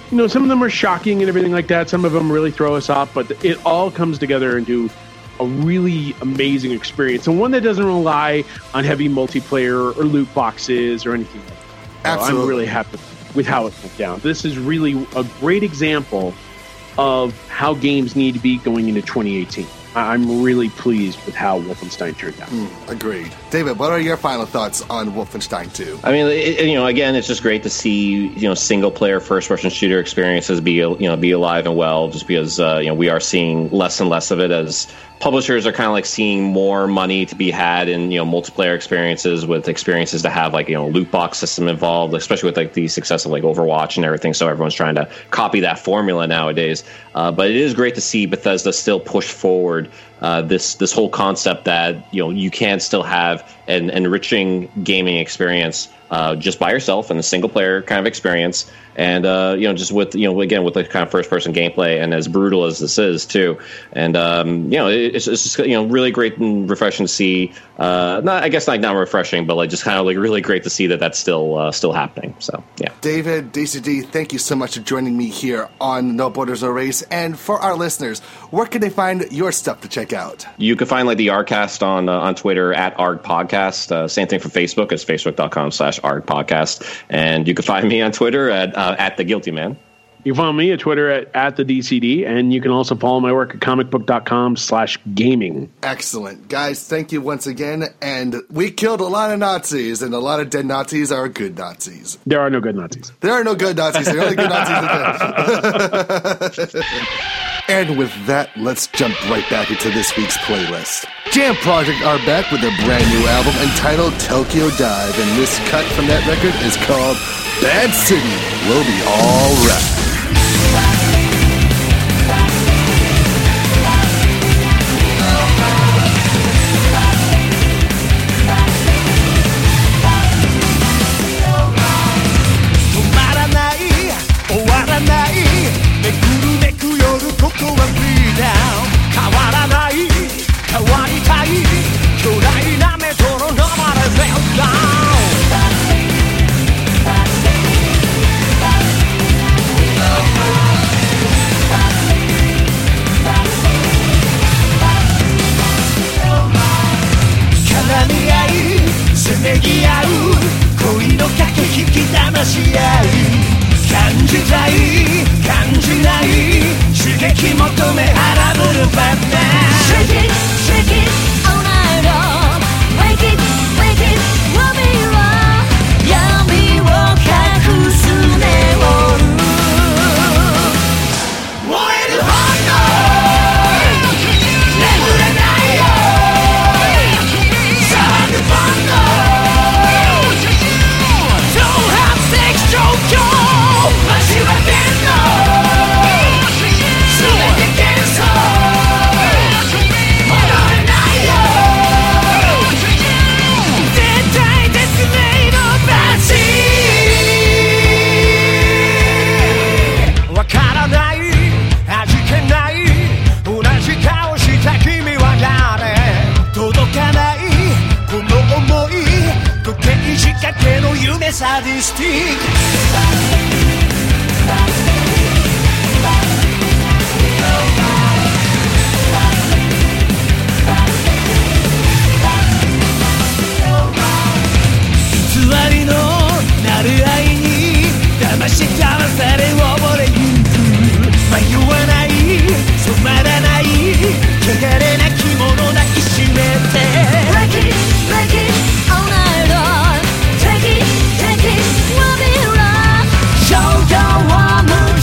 Speaker 8: you know, some of them are shocking and everything like that. Some of them really throw us off, but it all comes together into a really amazing experience, and one that doesn't rely on heavy multiplayer or loot boxes or anything like that.
Speaker 3: Absolutely.
Speaker 8: I'm really happy with how it went down. This is really a great example of how games need to be going into twenty eighteen. I'm really pleased with how Wolfenstein turned out.
Speaker 3: Mm, agreed. David, what are your final thoughts on Wolfenstein two?
Speaker 7: I mean, it, you know, again, it's just great to see, you know, single player first person shooter experiences be, you know, be alive and well, just because, uh, you know, we are seeing less and less of it as publishers are kind of like seeing more money to be had in, you know, multiplayer experiences, with experiences to have like, you know, loot box system involved, especially with like the success of like Overwatch and everything. So everyone's trying to copy that formula nowadays. Uh, but it is great to see Bethesda still push forward uh, this this whole concept that, you know, you can still have an enriching gaming experience uh, just by yourself in a single player kind of experience. And, uh, you know, just with, you know, again, with the kind of first person gameplay, and as brutal as this is, too. And, um, you know, it's, it's just, you know, really great and refreshing to see. Uh, not, I guess, like, not refreshing, but like just kind of like really great to see that that's still uh, still happening. So, yeah.
Speaker 3: David, D C D, thank you so much for joining me here on No Borders, No Race. And for our listeners, where can they find your stuff to check out?
Speaker 7: You can find like the ArgCast on uh, on Twitter at Arg Podcast. Uh, same thing for Facebook. It's facebook.com slash Arg Podcast. And you can find me on Twitter at uh, at The Guilty Man.
Speaker 8: You can follow me at Twitter at, at the D C D, and you can also follow my work at comicbook.com slash gaming.
Speaker 3: Excellent. Guys, thank you once again. And we killed a lot of Nazis, and a lot of dead Nazis are good Nazis.
Speaker 8: There are no good Nazis.
Speaker 3: There are no good Nazis. The only good Nazis are dead. And with that, let's jump right back into this week's playlist. Jam Project are back with a brand new album entitled Tokyo Dive, and this cut from that record is called Bad City Will Be Alright.
Speaker 9: めぎ合う恋の駆け引き騙し合い感じたい感じない刺激求め荒ぶるバッター Shake it, shake it all night long Wake it, wake it, we'll be wrong 闇を隠すネオン燃える炎眠れないよ騒ぐファンの状況交わってんの全て幻想戻れないよ絶対絶命の街わからない味気ない同じ顔した君は誰届かないこの想い時計仕掛けの夢サディスティック偽りのなる愛に騙し騙され溺れゆく迷わない染まらない汚れなきもの抱きしめて Break it, break it all night long Take it, take it, we'll be right 衝動を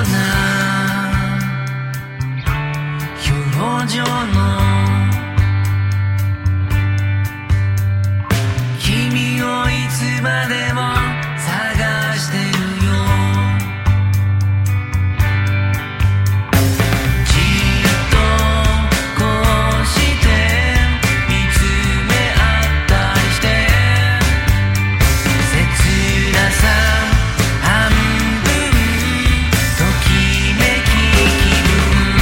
Speaker 9: 表情の君をいつまでも探してるよじっとこうして見つめ合ったりして切なさ半分ときめき気分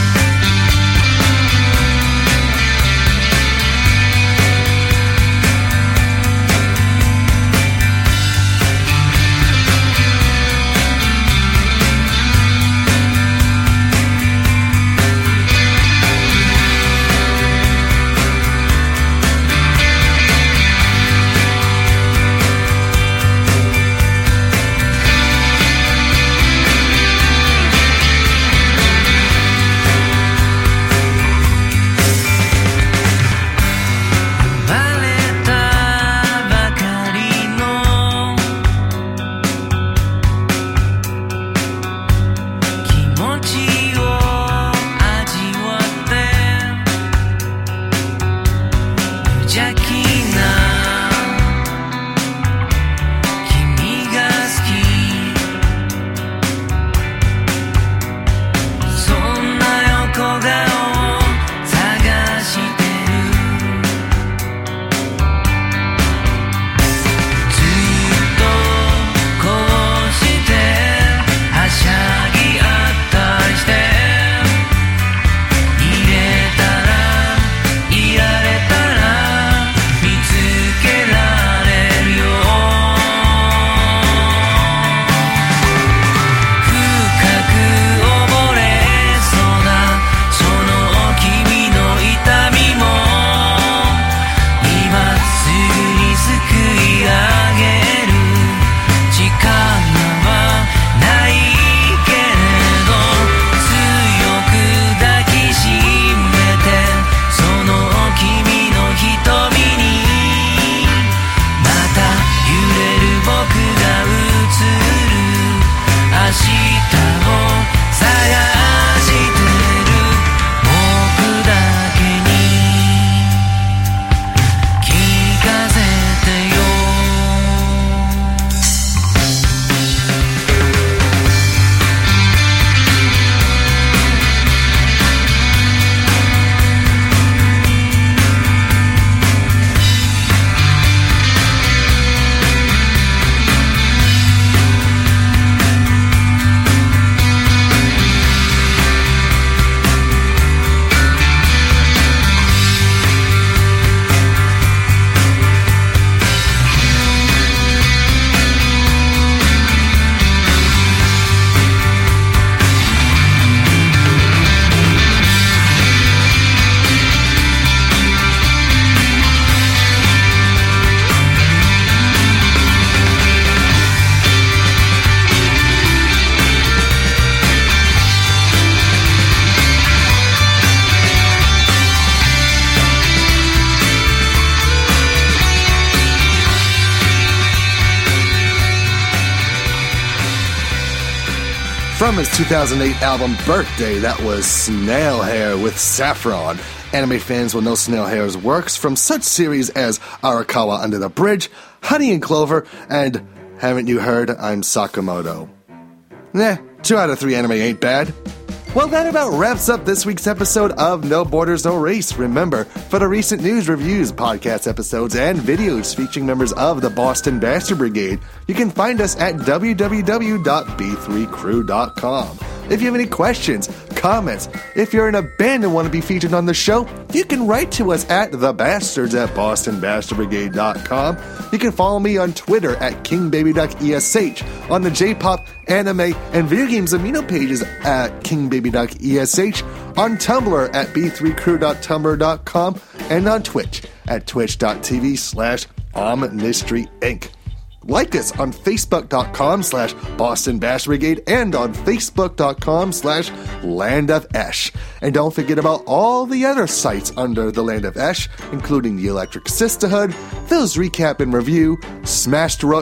Speaker 3: From his two thousand eight album Birthday, that was Snail Hair with Saffron. Anime fans will know Snail Hair's works from such series as Arakawa Under the Bridge, Honey and Clover, and Haven't You Heard I'm Sakamoto? Nah, two out of three anime ain't bad. Well, that about wraps up this week's episode of No Borders, No Race. Remember, for the recent news, reviews, podcast episodes, and videos featuring members of the Boston Bastard Brigade, you can find us at w w w dot b three crew dot com. If you have any questions, comments, if you're in a band and want to be featured on the show, you can write to us at thebastards at boston bastard brigade dot com. You can follow me on Twitter at king baby duck e s h, on the J-pop, anime, and video games amino pages at king baby duck e s h, on Tumblr at b three crew dot tumblr dot com, and on Twitch at twitch dot t v slash omnistry inc. Like us on facebook.com slash Boston Bash Brigade and on facebook.com slash Land of Esh. And don't forget about all the other sites under the Land of Esh, including the Electric Sisterhood, Phil's Recap and Review, Smashed Rook,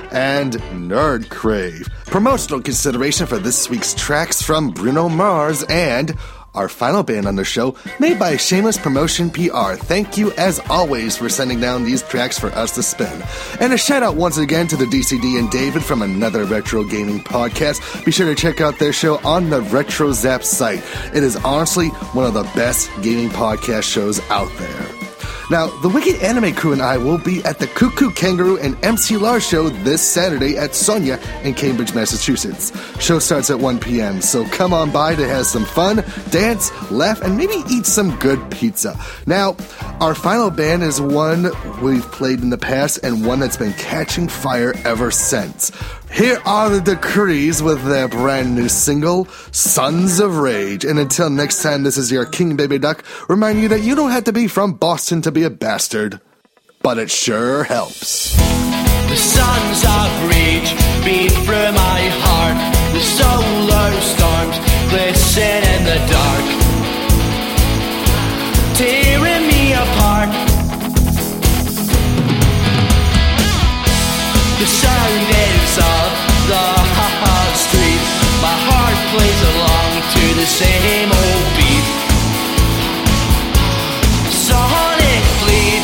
Speaker 3: and Nerd Crave. Promotional consideration for this week's tracks from Bruno Mars and our final band on the show, made by Shameless Promotion P R. Thank you, as always, for sending down these tracks for us to spin. And a shout out once again to the D C D and David from Another Retro Gaming Podcast. Be sure to check out their show on the Retro Zap site. It is honestly one of the best gaming podcast shows out there. Now, the Wicked Anime Crew and I will be at the Cuckoo Kangaroo and M C Lars show this Saturday at Sonia in Cambridge, Massachusetts. Show starts at one p.m., so come on by to have some fun, dance, laugh, and maybe eat some good pizza. Now, our final band is one we've played in the past and one that's been catching fire ever since. Here are the Decrees with their brand new single, Sons of Rage. And until next time, this is your King Baby Duck, reminding you that you don't have to be from Boston to be a bastard, but it sure helps.
Speaker 9: The sons of rage beat through my heart. The solar storms glisten in the dark, tearing me apart. The sound is of the street. My heart plays along to the same old beat. Sonic bleed,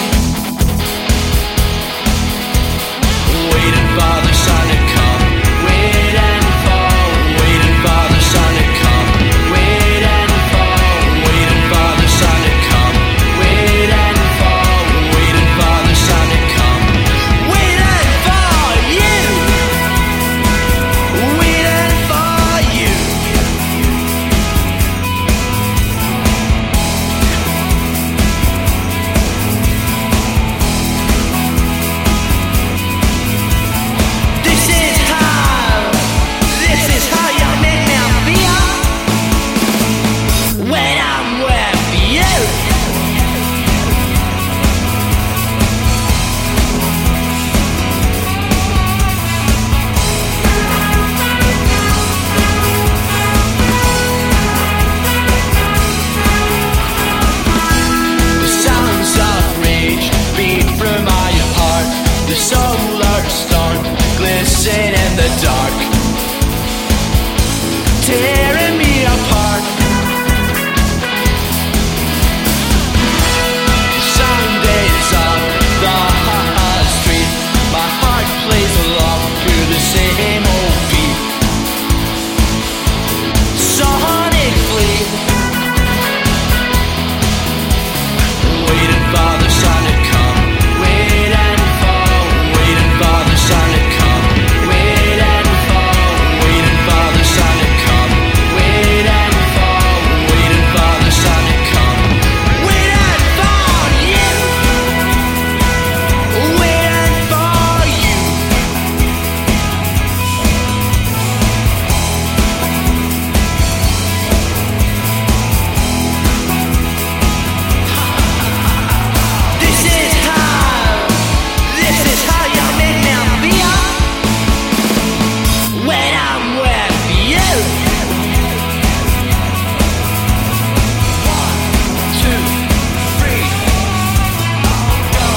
Speaker 9: waiting for the sun to come. Wait and fall, waiting for the sun to come. Wait and fall, waiting for the sun to come. Wait and fall, waiting for the sun to come. Waiting for you, waiting for you. This is how, this is how you make me feel when I'm with you. The sounds of rage beat through my heart. The solar storm glisten in the dark, tearing me apart. The sound is of the street. My heart plays along to the same old beat. Sonic bleed, waiting for the sun to come. Wait and fall, waiting for the sun to come. Wait and fall, waiting for the sun to come. Wait and fall, waiting for the sun to come. Wait and fall, you. Wait and fall, you. This is how, this is how you make me feel when I'm with you. One, two, three, go.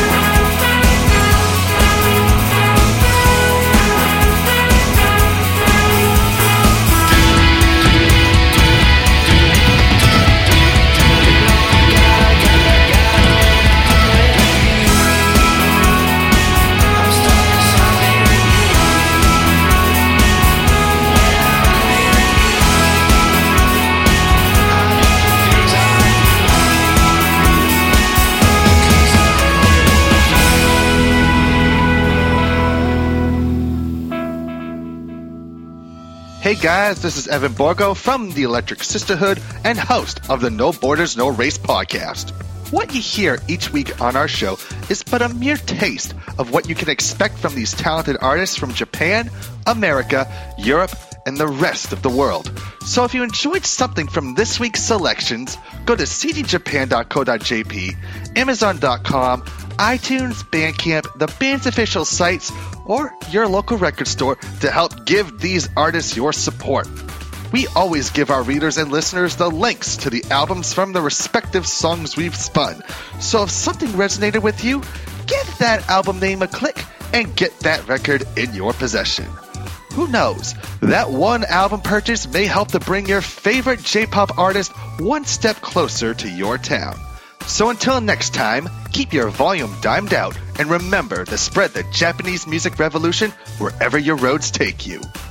Speaker 3: Hey guys, this is Evan Borgo from the Electric Sisterhood and host of the No Borders, No Race podcast. What you hear each week on our show is but a mere taste of what you can expect from these talented artists from Japan, America, Europe, and the rest of the world. So if you enjoyed something from this week's selections, go to c d japan dot co dot j p, amazon dot com, iTunes, Bandcamp, the band's official sites, or your local record store to help give these artists your support. We always give our readers and listeners the links to the albums from the respective songs we've spun. So if something resonated with you, give that album name a click and get that record in your possession. Who knows? That one album purchase may help to bring your favorite J-pop artist one step closer to your town. So until next time, keep your volume dimed out and remember to spread the Japanese music revolution wherever your roads take you.